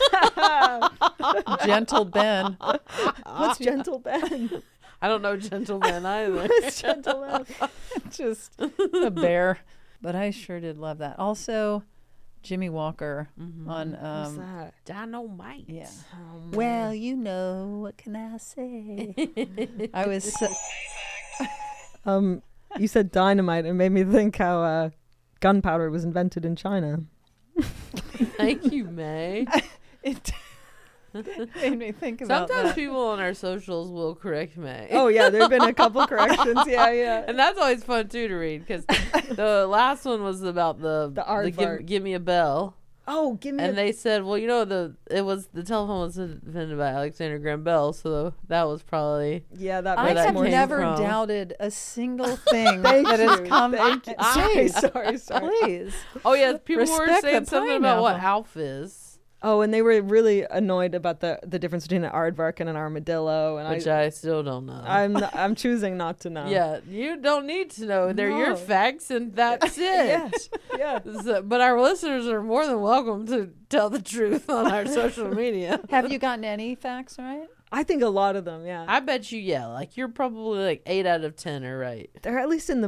Speaker 5: Gentle Ben.
Speaker 6: What's Gentle Ben?
Speaker 4: I don't know Gentleman either.
Speaker 6: What's Gentle Ben?
Speaker 5: Just a bear. But I sure did love that. Also, Jimmy Walker on.
Speaker 6: What's
Speaker 5: Um,
Speaker 6: that?
Speaker 4: Dynamite.
Speaker 5: yeah. Well, you know, what can I say? I was. So,
Speaker 6: Um, you said dynamite. It made me think how uh, gunpowder was invented in China.
Speaker 4: Thank you, May.
Speaker 5: it made me think about
Speaker 4: Sometimes
Speaker 5: that.
Speaker 4: people on our socials will correct May.
Speaker 6: Oh yeah, there have been a couple corrections. Yeah, yeah.
Speaker 4: And that's always fun too to read because the last one was about the
Speaker 6: The aardvark.
Speaker 4: give, give me a bell,
Speaker 6: Oh, give me.
Speaker 4: and
Speaker 6: a,
Speaker 4: they said, well, you know, the it was the telephone was invented by Alexander Graham Bell, so that was probably
Speaker 6: yeah, that
Speaker 5: I
Speaker 6: makes
Speaker 4: that
Speaker 5: have
Speaker 6: more
Speaker 4: came
Speaker 5: never
Speaker 4: from.
Speaker 5: downed a single thing
Speaker 6: Thank
Speaker 5: that has
Speaker 6: you.
Speaker 5: come.
Speaker 6: Thank you.
Speaker 5: Please,
Speaker 6: Sorry, sorry.
Speaker 5: please.
Speaker 4: oh yeah, people were
Speaker 5: Respect
Speaker 4: saying
Speaker 5: the
Speaker 4: something about what
Speaker 5: pineapple.
Speaker 4: Alf is,
Speaker 6: Oh, and they were really annoyed about the the difference between an aardvark and an armadillo, and
Speaker 4: which
Speaker 6: I,
Speaker 4: I still don't know.
Speaker 6: I'm n- I'm choosing not to know.
Speaker 4: yeah, you don't need to know. They're your
Speaker 6: No.
Speaker 4: facts, and that's it.
Speaker 6: yeah.
Speaker 4: So- but our listeners are more than welcome to tell the truth on our social media.
Speaker 5: Have you gotten any facts right?
Speaker 6: I think a lot of them. Yeah,
Speaker 4: I bet you, yeah, like you're probably like eight out of ten are right.
Speaker 6: they're at least in the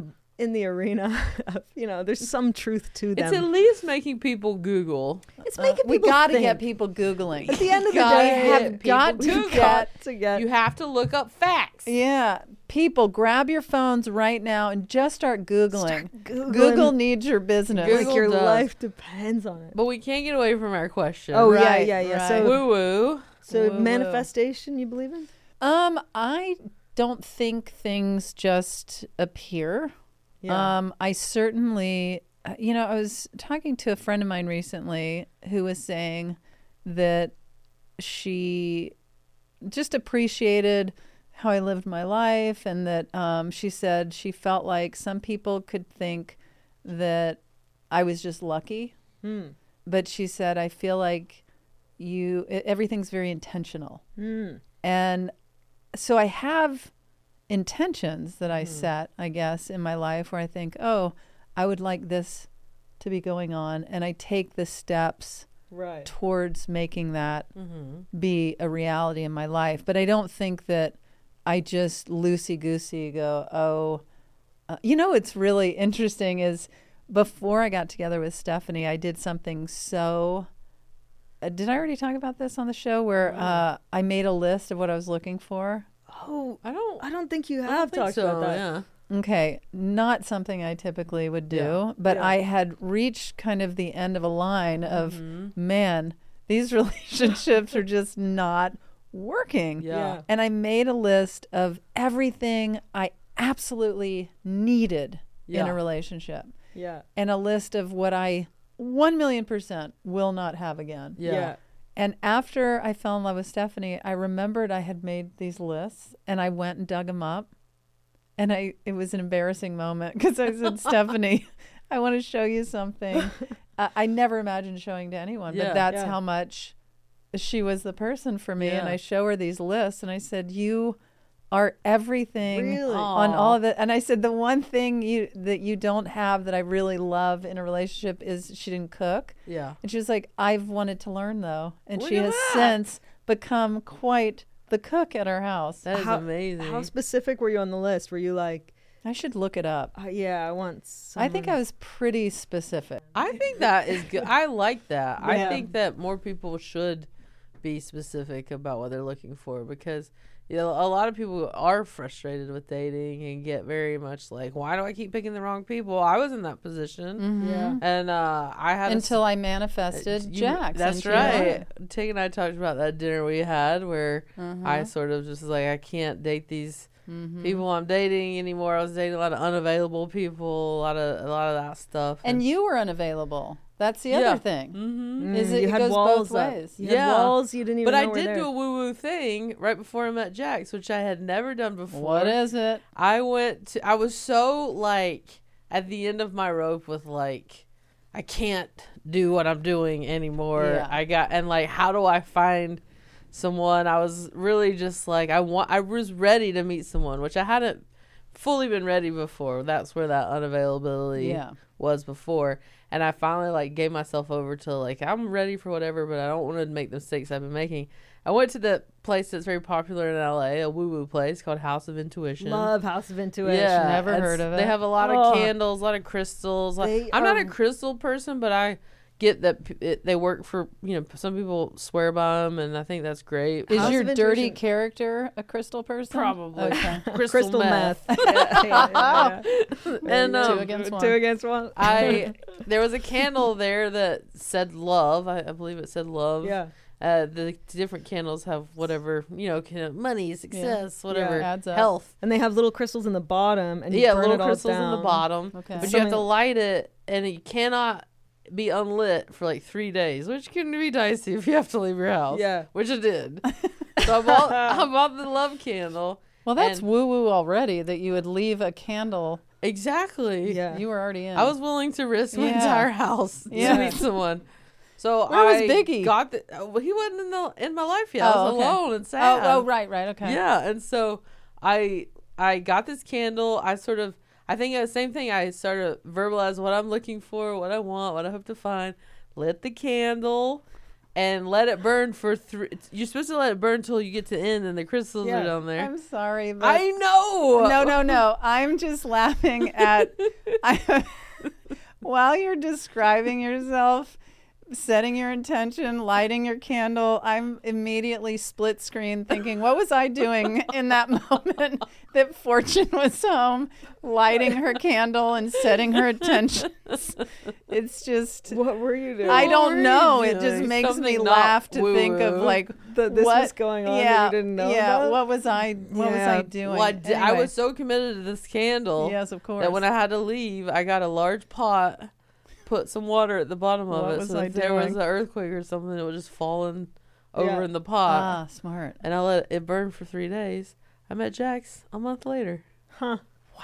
Speaker 6: in the arena of, you know, there's some truth to them.
Speaker 4: It's at least making people Google.
Speaker 6: It's making
Speaker 5: We
Speaker 6: people
Speaker 5: got to
Speaker 6: think.
Speaker 5: get people Googling.
Speaker 6: At the end of the
Speaker 5: Gotta
Speaker 6: day,
Speaker 5: have
Speaker 6: people
Speaker 5: got to
Speaker 6: Google.
Speaker 5: get
Speaker 6: to get.
Speaker 4: You have to look up facts.
Speaker 5: Yeah. People, grab your phones right now and just start Googling.
Speaker 6: Start Googling.
Speaker 5: Google needs your business.
Speaker 4: Google
Speaker 6: like your
Speaker 4: does.
Speaker 6: life depends on it.
Speaker 4: But we can't get away from our question.
Speaker 6: Oh
Speaker 5: Right,
Speaker 6: yeah, yeah, yeah.
Speaker 5: right.
Speaker 6: So,
Speaker 4: woo woo.
Speaker 6: so
Speaker 5: Woo-woo.
Speaker 6: manifestation, you believe in?
Speaker 5: Um, I don't think things just appear.
Speaker 6: Yeah.
Speaker 5: Um, I certainly, uh, you know, I was talking to a friend of mine recently who was saying that she just appreciated how I lived my life, and that um, she said she felt like some people could think that I was just lucky.
Speaker 6: Hmm.
Speaker 5: But she said, I feel like you, e- everything's very intentional.
Speaker 6: Hmm.
Speaker 5: And so I have intentions that
Speaker 6: Hmm.
Speaker 5: I set, I guess, in my life where I think, oh, I would like this to be going on. And I take the steps
Speaker 6: Right.
Speaker 5: towards making that
Speaker 6: Mm-hmm.
Speaker 5: be a reality in my life. But I don't think that I just loosey-goosey go, oh, uh, you know, what's really interesting is before I got together with Stephanie, I did something so, uh, did I already talk about this on the show where uh, I made a list of what I was looking for?
Speaker 6: Oh,
Speaker 4: I don't.
Speaker 6: I don't think you
Speaker 4: I
Speaker 6: have
Speaker 4: don't think
Speaker 6: talked
Speaker 4: so,
Speaker 6: about that.
Speaker 4: Yeah.
Speaker 5: Okay, not something I typically would do,
Speaker 4: Yeah.
Speaker 5: but
Speaker 6: Yeah.
Speaker 5: I had reached kind of the end of a line of,
Speaker 4: Mm-hmm.
Speaker 5: man, these relationships are just not working.
Speaker 4: Yeah.
Speaker 6: Yeah.
Speaker 5: And I made a list of everything I absolutely needed in
Speaker 4: Yeah.
Speaker 5: a relationship,
Speaker 6: Yeah.
Speaker 5: and a list of what I one million percent will not have again.
Speaker 4: Yeah.
Speaker 6: Yeah.
Speaker 5: And after I fell in love with Stephanie, I remembered I had made these lists, and I went and dug them up. And I, it was an embarrassing moment because I said, Stephanie, I want to show you something. uh, I never imagined showing to anyone,
Speaker 4: Yeah,
Speaker 5: but that's
Speaker 6: yeah.
Speaker 5: how much she was the person for me. And
Speaker 4: Yeah.
Speaker 5: I show her these lists, and I said, you are everything
Speaker 6: Really?
Speaker 5: on
Speaker 4: Aw.
Speaker 5: all of it. And I said, the one thing you that you don't have that I really love in a relationship is she didn't cook.
Speaker 4: Yeah.
Speaker 5: And she was like, I've wanted to learn though. And
Speaker 4: Look
Speaker 5: she
Speaker 4: at
Speaker 5: has
Speaker 4: that.
Speaker 5: since become quite the cook at our house.
Speaker 4: That is
Speaker 6: How-
Speaker 4: amazing.
Speaker 6: How specific were you on the list? Were you like,
Speaker 5: I should look it up.
Speaker 6: uh, yeah, I want
Speaker 5: I think I
Speaker 6: someone-
Speaker 5: was pretty specific.
Speaker 4: I think that is good. I like that. I
Speaker 6: Yeah.
Speaker 4: think that more people should be specific about what they're looking for, because you know a lot of people are frustrated with dating and get very much like, why do I keep picking the wrong people? I was in that position,
Speaker 6: Yeah.
Speaker 4: and uh, I had a s-
Speaker 5: Until I manifested
Speaker 4: you-
Speaker 5: Jax.
Speaker 4: That's
Speaker 5: into
Speaker 4: right.
Speaker 5: your
Speaker 4: Tig and I talked about that dinner we had where
Speaker 5: Uh-huh.
Speaker 4: I sort of just was like, I can't date these
Speaker 5: Mm-hmm.
Speaker 4: people I'm dating anymore. I was dating a lot of unavailable people, a lot of a lot of that stuff.
Speaker 5: And you were unavailable. That's the
Speaker 4: Yeah.
Speaker 5: other thing.
Speaker 4: Mm-hmm.
Speaker 5: Is
Speaker 6: Mm,
Speaker 5: it,
Speaker 6: you
Speaker 5: it
Speaker 6: had
Speaker 5: goes
Speaker 6: walls
Speaker 5: both
Speaker 6: up.
Speaker 5: ways.
Speaker 6: You had
Speaker 4: Yeah.
Speaker 6: walls you didn't even
Speaker 4: But
Speaker 6: know
Speaker 4: I
Speaker 6: were
Speaker 4: did
Speaker 6: there.
Speaker 4: do a woo woo thing right before I met Jax, which I had never done before.
Speaker 5: What is it?
Speaker 4: I went to, I was so like at the end of my rope with like, I can't do what I'm doing anymore.
Speaker 5: Yeah.
Speaker 4: I got, and like, how do I find someone? I was really just like, I want, I was ready to meet someone, which I hadn't fully been ready before. That's where that unavailability
Speaker 5: Yeah.
Speaker 4: was before. And I finally like gave myself over to like, I'm ready for whatever, but I don't want to make the mistakes I've been making. I went to the place that's very popular in L A, a woo-woo place called House of Intuition.
Speaker 6: Love House of Intuition.
Speaker 4: Yeah,
Speaker 5: Never
Speaker 4: it's-
Speaker 5: heard of
Speaker 4: They
Speaker 5: it.
Speaker 4: have a lot
Speaker 6: Oh.
Speaker 4: of candles, a lot of crystals. Like,
Speaker 6: They
Speaker 4: I'm not
Speaker 6: are-
Speaker 4: a crystal person, but I get that p- it, they work for, you know, some people swear by them, and I think that's great.
Speaker 5: Is
Speaker 6: House
Speaker 5: your
Speaker 6: of
Speaker 5: dirty
Speaker 6: Intuition.
Speaker 5: character a crystal person?
Speaker 4: Probably.
Speaker 5: Okay.
Speaker 4: crystal,
Speaker 6: Crystal
Speaker 4: meth.
Speaker 6: meth. yeah, yeah, yeah.
Speaker 4: And
Speaker 5: Two
Speaker 4: um,
Speaker 5: against one.
Speaker 6: Two against one.
Speaker 4: I there was a candle there that said love. I, I believe it said love.
Speaker 6: Yeah.
Speaker 4: Uh, the different candles have whatever, you know, kind of money, success, whatever,
Speaker 5: Yeah, adds up.
Speaker 4: health.
Speaker 6: And they have little crystals in the bottom, and you
Speaker 4: Yeah,
Speaker 6: burn
Speaker 4: little
Speaker 6: it all
Speaker 4: crystals in
Speaker 6: down.
Speaker 4: the bottom.
Speaker 5: Okay.
Speaker 4: But you have to
Speaker 6: Something-
Speaker 4: light it, and it cannot be unlit for like three days, which can be dicey if you have to leave your house.
Speaker 6: Yeah.
Speaker 4: Which I did. So I bought, I bought the love candle.
Speaker 5: Well, that's
Speaker 4: And-
Speaker 5: woo woo already that you would leave a candle.
Speaker 4: Exactly.
Speaker 6: Yeah.
Speaker 5: You were already in.
Speaker 4: I was willing to risk my
Speaker 5: Yeah.
Speaker 4: entire house
Speaker 5: Yeah.
Speaker 4: to meet someone. So
Speaker 5: Where was
Speaker 4: I
Speaker 5: Biggie?
Speaker 4: got the. uh, Well, he wasn't in the in my life yet. I
Speaker 5: Oh,
Speaker 4: was
Speaker 5: okay.
Speaker 4: alone and sad.
Speaker 5: Oh, oh, right, right. Okay.
Speaker 4: Yeah, and so I I got this candle. I sort of I think the same thing. I started to verbalize what I'm looking for, what I want, what I hope to find. Lit the candle, and let it burn for three. You're supposed to let it burn until you get to the end, and the crystals
Speaker 6: Yeah.
Speaker 4: are down there.
Speaker 5: I'm sorry, but
Speaker 4: I know.
Speaker 5: no, no, no. I'm just laughing at I, while you're describing yourself, setting your intention, lighting your candle. I'm immediately split screen thinking, what was I doing in that moment that Fortune was home, lighting her candle and setting her intentions? It's just,
Speaker 6: What were you doing?
Speaker 5: I
Speaker 4: What
Speaker 5: don't
Speaker 4: were you
Speaker 5: know. It just
Speaker 4: doing?
Speaker 5: makes me
Speaker 4: Something
Speaker 5: laugh
Speaker 4: not
Speaker 5: to think of
Speaker 4: woo-woo.
Speaker 5: like
Speaker 6: That this
Speaker 5: what
Speaker 6: was going on that
Speaker 5: Yeah,
Speaker 6: you didn't know
Speaker 5: yeah.
Speaker 6: about?
Speaker 5: What was I? What was
Speaker 6: Yeah.
Speaker 5: I doing?
Speaker 4: Well, I, did, I
Speaker 5: Anyway.
Speaker 4: was so committed to this candle.
Speaker 5: Yes, of course.
Speaker 4: That when I had to leave, I got a large pot, put some water at the bottom of
Speaker 5: What
Speaker 4: it,
Speaker 5: was
Speaker 4: so
Speaker 5: I
Speaker 4: if there was
Speaker 5: doing?
Speaker 4: an earththwack or something, it would just fall in over
Speaker 6: Yeah.
Speaker 4: in the pot.
Speaker 5: Ah, smart.
Speaker 4: And I let it burn for three days. I met Jax a month later.
Speaker 6: Huh.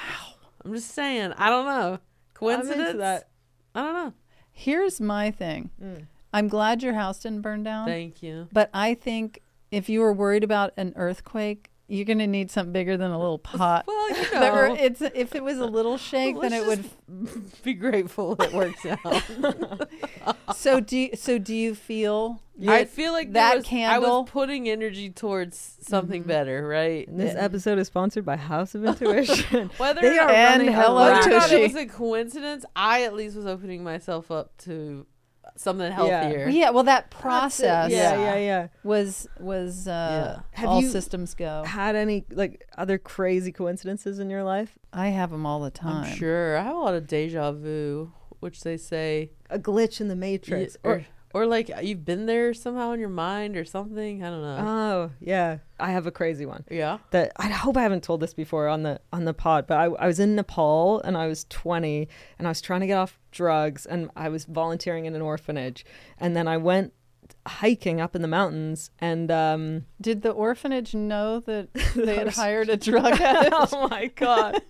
Speaker 4: I'm just saying. I don't know.
Speaker 6: I'm
Speaker 4: Coincidence?
Speaker 6: into that.
Speaker 4: I don't know.
Speaker 5: Here's my thing.
Speaker 6: Mm.
Speaker 5: I'm glad your house didn't burn down.
Speaker 4: Thank you.
Speaker 5: But I think if you were worried about an earthquake, you're going to need something bigger than a little pot.
Speaker 4: Well, you
Speaker 5: The ear-
Speaker 4: know.
Speaker 5: it's if it was a little shake, then
Speaker 4: Let's
Speaker 5: it would.
Speaker 4: just be grateful it works out.
Speaker 5: So do you, so do you feel?
Speaker 4: I feel like there
Speaker 5: that
Speaker 4: was, I
Speaker 5: candle-
Speaker 4: was putting energy towards something better, right?
Speaker 6: This episode is sponsored by House of Intuition.
Speaker 4: Whether
Speaker 6: They
Speaker 4: or
Speaker 6: are
Speaker 4: not,
Speaker 5: And
Speaker 6: running
Speaker 5: hello,
Speaker 6: a
Speaker 4: whether or not
Speaker 5: Tushy.
Speaker 4: it was a coincidence, I at least was opening myself up to something healthier.
Speaker 5: Yeah, well, that
Speaker 6: That's it.
Speaker 5: process
Speaker 6: Yeah, yeah, yeah.
Speaker 5: was was uh,
Speaker 6: Yeah. Have
Speaker 5: all
Speaker 6: you-
Speaker 5: systems go.
Speaker 6: Had any like other crazy coincidences in your life?
Speaker 5: I have them all the time.
Speaker 4: I'm sure. I have a lot of deja vu, which they say,
Speaker 6: A glitch in the matrix,
Speaker 4: y- or or like you've been there somehow in your mind or something. I don't know.
Speaker 6: Oh yeah, I have a crazy one.
Speaker 4: yeah.
Speaker 6: That I hope I haven't told this before on the on the pod, but I, I was in Nepal and I was twenty and I was trying to get off drugs and I was volunteering in an orphanage, and then I went hiking up in the mountains and um
Speaker 5: Did the orphanage know that they had hired a drug addict?
Speaker 6: oh my god,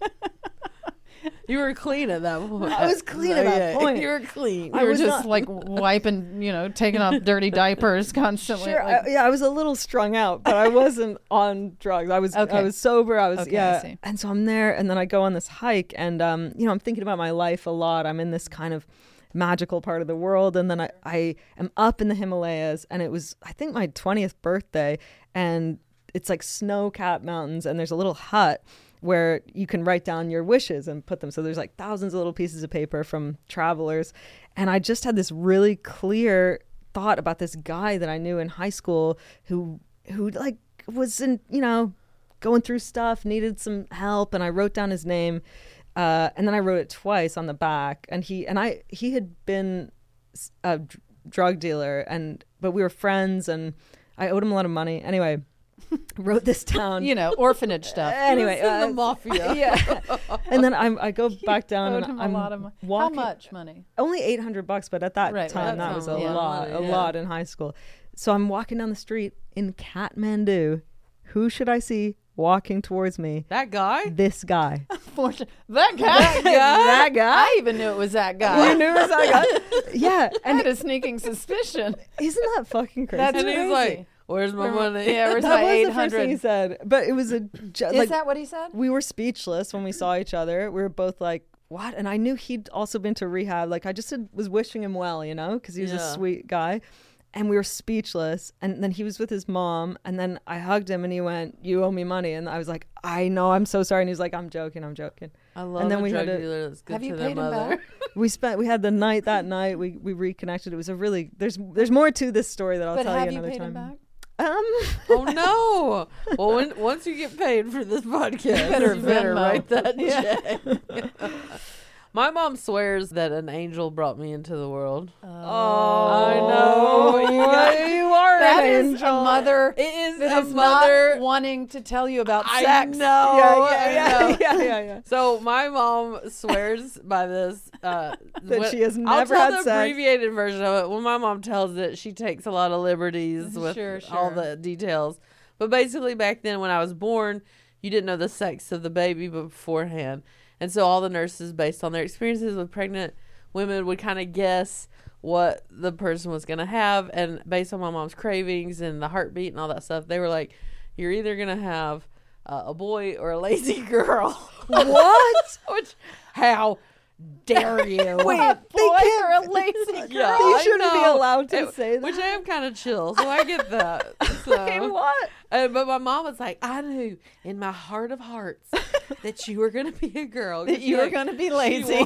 Speaker 4: You were clean at that point.
Speaker 6: I was clean at that
Speaker 4: Yeah,
Speaker 6: point.
Speaker 4: You were clean.
Speaker 6: I
Speaker 5: You were
Speaker 6: was
Speaker 5: just
Speaker 6: not-
Speaker 5: like wiping, you know, taking off dirty diapers constantly.
Speaker 6: sure,
Speaker 5: like-
Speaker 6: I, yeah, I was a little strung out, but I wasn't on drugs. I was
Speaker 5: Okay.
Speaker 6: I was sober. I was
Speaker 5: Okay, I
Speaker 6: yeah,
Speaker 5: see.
Speaker 6: and so I'm there, and then I go on this hike, and um you know I'm thinking about my life a lot. I'm in this kind of magical part of the world, and then I, I am up in the Himalayas, and it was I think my twentieth birthday, and it's like snow-capped mountains, and there's a little hut where you can write down your wishes and put them. So there's like thousands of little pieces of paper from travelers, and I just had this really clear thought about this guy that I knew in high school who who like was in you know going through stuff, needed some help, and I wrote down his name. Uh, and then I wrote it twice on the back, and he and I he had been a dr- drug dealer, and but we were friends, and I owed him a lot of money. Anyway, wrote this down.
Speaker 5: you know, orphanage stuff.
Speaker 6: Anyway,
Speaker 4: He was in
Speaker 6: uh,
Speaker 4: the mafia.
Speaker 6: yeah. And then I'm I go back down,
Speaker 5: Owed
Speaker 6: and
Speaker 5: him
Speaker 6: I'm
Speaker 5: a lot of money. How
Speaker 6: walking-
Speaker 5: much money?
Speaker 6: Only eight hundred bucks, but at that
Speaker 5: Right,
Speaker 6: time
Speaker 5: right.
Speaker 6: that
Speaker 4: That's
Speaker 6: was a
Speaker 5: a lot of
Speaker 6: lot,
Speaker 4: money,
Speaker 6: a
Speaker 4: yeah.
Speaker 6: lot in high school. So I'm walking down the street in Kathmandu. Who should I see walking towards me?
Speaker 4: That guy?
Speaker 6: This guy.
Speaker 5: Fortune. That guy.
Speaker 6: That guy?
Speaker 5: I even knew it was that guy.
Speaker 6: You knew it was that guy? Yeah.
Speaker 5: I
Speaker 6: And
Speaker 5: had a sneaking suspicion.
Speaker 6: isn't that fucking crazy?
Speaker 5: That's
Speaker 4: And he's
Speaker 5: crazy.
Speaker 4: like, where's my money?
Speaker 5: Yeah, where's
Speaker 6: that
Speaker 5: my
Speaker 6: was
Speaker 5: eight
Speaker 6: the first thing he
Speaker 5: hundred?
Speaker 6: said. But it was a ju-
Speaker 5: Is
Speaker 6: like
Speaker 5: that what he said?
Speaker 6: we were speechless when we saw each other. We were both like, "What?" And I knew he'd also been to rehab. Like I just had, was wishing him well, you know, because he was a
Speaker 4: Yeah.
Speaker 6: sweet guy. And we were speechless. And then he was with his mom. And then I hugged him, and he went, "You owe me money." And I was like, "I know, I'm so sorry." And he was like, "I'm joking, I'm joking."
Speaker 4: I love
Speaker 6: And then
Speaker 4: a
Speaker 6: we
Speaker 4: drug
Speaker 6: had a-
Speaker 4: dealer that's good
Speaker 5: Have
Speaker 4: to
Speaker 5: you
Speaker 4: their
Speaker 5: paid him
Speaker 4: mother.
Speaker 5: back?
Speaker 6: We spent we had the night that night. We we reconnected. It was a really there's there's more to this story that I'll
Speaker 5: But
Speaker 6: tell
Speaker 5: have
Speaker 6: you
Speaker 5: you
Speaker 6: another
Speaker 5: paid
Speaker 6: time.
Speaker 5: him back?
Speaker 6: Um,
Speaker 4: Oh no! Well, when, once you get paid for this podcast,
Speaker 5: better
Speaker 4: you better
Speaker 5: Venmo.
Speaker 4: write that check. My mom swears that an angel brought me into the world.
Speaker 6: oh,
Speaker 4: I know. You got-
Speaker 6: you are
Speaker 5: That
Speaker 6: an
Speaker 5: is
Speaker 6: angel.
Speaker 5: a mother
Speaker 4: It is
Speaker 5: that
Speaker 4: a
Speaker 5: is
Speaker 4: mother.
Speaker 5: not wanting to tell you about
Speaker 4: I
Speaker 5: sex.
Speaker 4: know.
Speaker 6: Yeah, yeah,
Speaker 4: I
Speaker 6: yeah,
Speaker 4: know.
Speaker 6: yeah, yeah, yeah.
Speaker 4: So my mom swears by this. Uh,
Speaker 6: That
Speaker 4: when-
Speaker 6: she has
Speaker 4: I'll
Speaker 6: never
Speaker 4: tell
Speaker 6: had
Speaker 4: the
Speaker 6: sex.
Speaker 4: abbreviated version of it. When my mom tells it, she takes a lot of liberties with
Speaker 5: Sure,
Speaker 4: all
Speaker 5: sure.
Speaker 4: the details. But basically, back then when I was born, you didn't know the sex of the baby beforehand, and so all the nurses, based on their experiences with pregnant women, would kind of guess what the person was going to have, and based on my mom's cravings and the heartbeat and all that stuff, they were like, "You're either going to have uh, a boy or a lazy girl."
Speaker 6: What?
Speaker 4: Which, how dare you?
Speaker 5: Wait, boy or a lazy girl?
Speaker 4: Yeah,
Speaker 6: You
Speaker 4: I
Speaker 6: shouldn't be
Speaker 4: know.
Speaker 6: allowed to
Speaker 4: It-
Speaker 6: say that.
Speaker 4: Which I am kind of chill, so I get that. So.
Speaker 6: Hey, what?
Speaker 4: Uh, but my mom was like, I knew in my heart of hearts that you were going to be a girl.
Speaker 5: That you were going to be lazy.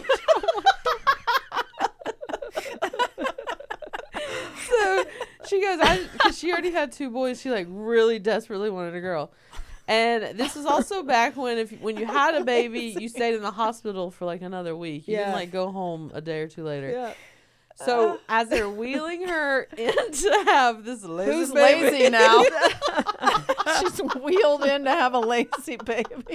Speaker 4: So she goes, I, cause she already had two boys. She like really desperately wanted a girl. And this was also back when if when you had a baby, you stayed in the hospital for like another week. You
Speaker 6: Yeah.
Speaker 4: didn't like go home a day or two later.
Speaker 6: Yeah.
Speaker 4: So as they're wheeling her in to have this lazy
Speaker 5: Who's
Speaker 4: baby,
Speaker 5: lazy now? She's wheeled in to have a lazy baby.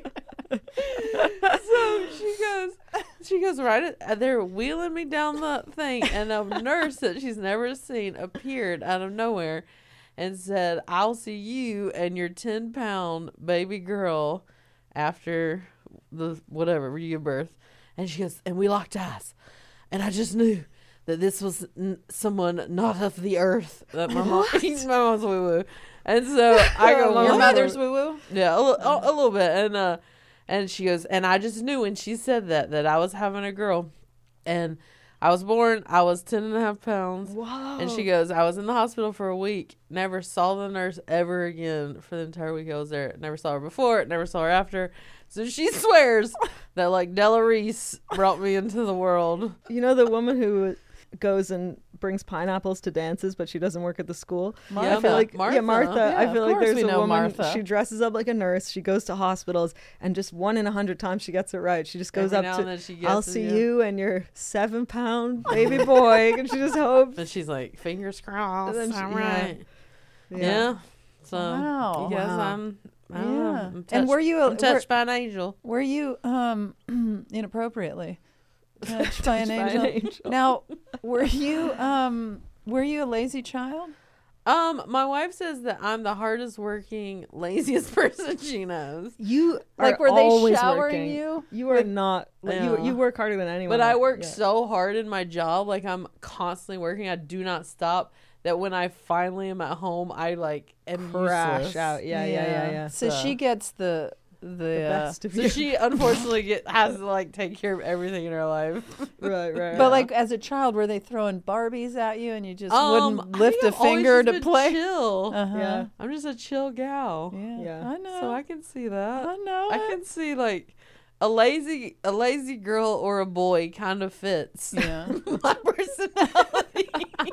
Speaker 4: So she goes, she goes right at, they're wheeling me down the thing, and a nurse that she's never seen appeared out of nowhere and said, I'll see you and your ten pound baby girl after the whatever you give birth. And she goes, and we locked eyes, and I just knew that this was n- someone not of the earth. That my mom, my mom's woo woo, and so I go,
Speaker 5: Your
Speaker 4: "What?"
Speaker 5: mother's woo woo?
Speaker 4: Yeah, a, li- a, a little bit. And uh, and she goes, and I just knew when she said that that I was having a girl, and I was born. I was ten and a half pounds.
Speaker 6: Whoa.
Speaker 4: And she goes, I was in the hospital for a week. Never saw the nurse ever again for the entire week I was there. Never saw her before. Never saw her after. So she swears that like Della Reese brought me into the world.
Speaker 6: You know the woman who goes and brings pineapples to dances, but she doesn't work at the school.
Speaker 4: Martha.
Speaker 6: I feel like
Speaker 4: Martha.
Speaker 6: yeah, Martha.
Speaker 5: Yeah,
Speaker 6: I
Speaker 5: of
Speaker 6: feel like
Speaker 5: course
Speaker 6: there's
Speaker 5: we
Speaker 6: a
Speaker 5: know
Speaker 6: woman.
Speaker 5: Martha.
Speaker 6: She dresses up like a nurse. She goes to hospitals, and just one in a hundred times she gets it right. She just goes
Speaker 4: Every now
Speaker 6: up
Speaker 4: and
Speaker 6: to,
Speaker 4: then she
Speaker 6: "I'll
Speaker 4: guesses,
Speaker 6: see
Speaker 4: yeah.
Speaker 6: you and your seven pound baby boy," and she just hopes.
Speaker 4: And she's like, fingers crossed.
Speaker 6: And then she-
Speaker 4: I'm
Speaker 6: yeah.
Speaker 4: right. Yeah. So
Speaker 5: Wow.
Speaker 4: I guess
Speaker 6: Wow.
Speaker 4: I'm. I don't know.
Speaker 5: Yeah.
Speaker 4: I'm touched,
Speaker 5: And were you a-
Speaker 4: I'm touched by an angel.
Speaker 5: Were you um inappropriately touched by an
Speaker 6: Touched by an
Speaker 5: angel?
Speaker 6: angel.
Speaker 5: Now, were you um were you a lazy child?
Speaker 4: Um, my wife says that I'm the hardest working, laziest person she knows.
Speaker 6: You
Speaker 5: Like,
Speaker 6: are
Speaker 5: were they
Speaker 6: always
Speaker 5: showering
Speaker 6: working.
Speaker 5: you?
Speaker 6: You are not. Like, you
Speaker 4: Yeah.
Speaker 6: you work harder than anyone.
Speaker 4: But I
Speaker 6: else.
Speaker 4: work
Speaker 6: Yeah.
Speaker 4: so hard in my job, like I'm constantly working. I do not stop. That when I finally am at home, I like am
Speaker 6: crash
Speaker 4: useless.
Speaker 6: out. Yeah, yeah, yeah, yeah.
Speaker 5: So,
Speaker 4: So-
Speaker 5: she gets the the,
Speaker 6: The
Speaker 5: uh,
Speaker 6: best of
Speaker 4: So
Speaker 6: you.
Speaker 4: she unfortunately get has to like take care of everything in her life.
Speaker 6: right, right.
Speaker 5: But like as a child, were they throwing Barbies at you and you just
Speaker 4: Um,
Speaker 5: wouldn't
Speaker 4: I
Speaker 5: lift
Speaker 4: think
Speaker 5: a
Speaker 4: I've always
Speaker 5: finger
Speaker 4: just
Speaker 5: to
Speaker 4: been
Speaker 5: play?
Speaker 4: Chill.
Speaker 5: Uh-huh.
Speaker 6: Yeah.
Speaker 4: I'm just a chill gal.
Speaker 5: Yeah.
Speaker 6: Yeah.
Speaker 5: I know.
Speaker 4: So I can see that.
Speaker 5: I know.
Speaker 4: I
Speaker 5: it.
Speaker 4: can see like a lazy a lazy girl or a boy kind of fits
Speaker 5: Yeah.
Speaker 4: my personality.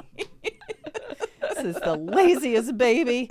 Speaker 5: This is the laziest baby.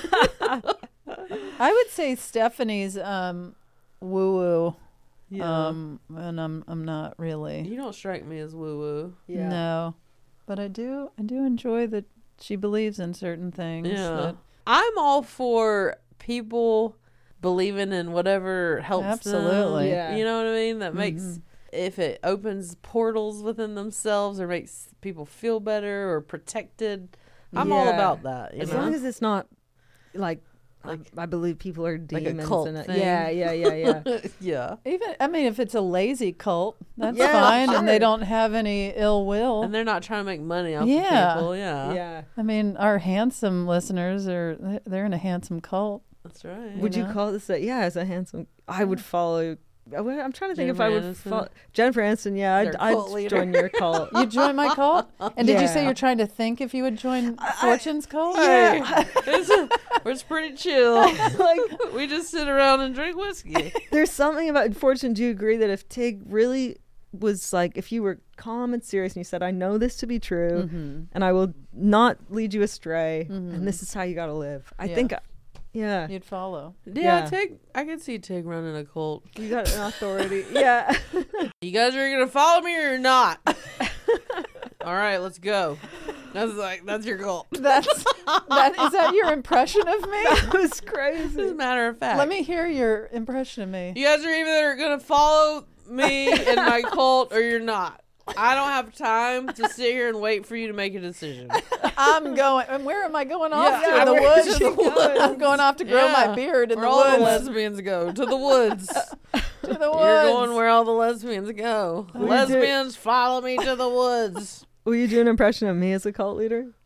Speaker 5: I would say Stephanie's um woo woo.
Speaker 4: Yeah.
Speaker 5: Um and I'm I'm not really.
Speaker 4: You don't strike me as woo woo.
Speaker 6: yeah.
Speaker 5: No. But I do I do enjoy that she believes in certain things.
Speaker 4: Yeah.
Speaker 5: that-
Speaker 4: I'm all for people believing in whatever helps
Speaker 5: Absolutely.
Speaker 4: them.
Speaker 6: Yeah.
Speaker 4: You know what I mean? That makes
Speaker 5: Mhm.
Speaker 4: if it opens portals within themselves or makes people feel better or protected. I'm all
Speaker 6: Yeah.
Speaker 4: about that. You
Speaker 6: As
Speaker 4: know?
Speaker 6: long as it's not like,
Speaker 4: Like-
Speaker 6: I, I believe people are
Speaker 4: a
Speaker 6: demons.
Speaker 4: cult
Speaker 6: and it.
Speaker 4: thing.
Speaker 6: Yeah, yeah, yeah, yeah.
Speaker 4: yeah.
Speaker 5: Even I mean if it's a lazy cult, that's
Speaker 6: Yeah,
Speaker 5: fine and they
Speaker 6: sure.
Speaker 5: don't have any ill will.
Speaker 4: And they're not trying to make money off
Speaker 5: Yeah.
Speaker 4: of people. Yeah.
Speaker 6: yeah.
Speaker 5: I mean, our handsome listeners are they're in a handsome cult.
Speaker 4: That's right.
Speaker 6: Would you
Speaker 5: know?
Speaker 6: call this a, yeah, as a handsome, I would follow, I would- I'm trying to think
Speaker 4: Jennifer
Speaker 6: if I would
Speaker 4: Aniston.
Speaker 6: follow, Jennifer Aniston, yeah, I'd,
Speaker 4: Their cult
Speaker 6: I'd
Speaker 4: leader.
Speaker 6: join your cult.
Speaker 5: You join my cult? And did you say
Speaker 6: Yeah.
Speaker 5: you're trying to think if you would join Fortune's cult?
Speaker 4: Hey, it's, it's pretty chill.
Speaker 6: like,
Speaker 4: We just sit around and drink whiskey.
Speaker 6: there's something about Fortune. Do you agree that if Tig really was like, if you were calm and serious and you said, I know this to be true
Speaker 5: Mm-hmm.
Speaker 6: and I will not lead you astray and this is how you got to live. I
Speaker 5: Yeah.
Speaker 6: think, yeah,
Speaker 5: You'd follow.
Speaker 4: Yeah,
Speaker 6: Yeah.
Speaker 4: Tig. I could see Tig running a cult.
Speaker 6: you got an authority. Yeah.
Speaker 4: You guys are gonna follow me or not? All right, let's go. That's like that's your cult.
Speaker 5: That's that is that your impression of me?
Speaker 6: That was
Speaker 4: As a
Speaker 6: crazy.
Speaker 4: matter of fact,
Speaker 5: Let me hear your impression of me.
Speaker 4: You guys are either gonna follow me and my cult or you're not. I don't have time to sit here and wait for you to make a decision.
Speaker 5: I'm going and where am I going off
Speaker 4: Yeah,
Speaker 5: to? The
Speaker 4: where
Speaker 5: woods?
Speaker 4: is she going?
Speaker 5: I'm going off to grow
Speaker 4: Yeah,
Speaker 5: my beard in
Speaker 4: where
Speaker 5: the
Speaker 4: all the
Speaker 5: woods.
Speaker 4: lesbians go to the woods.
Speaker 5: to the woods.
Speaker 4: You're going where all the lesbians go.
Speaker 6: you do-
Speaker 4: Lesbians, follow me to the woods.
Speaker 6: Will you do an impression of me as a cult leader?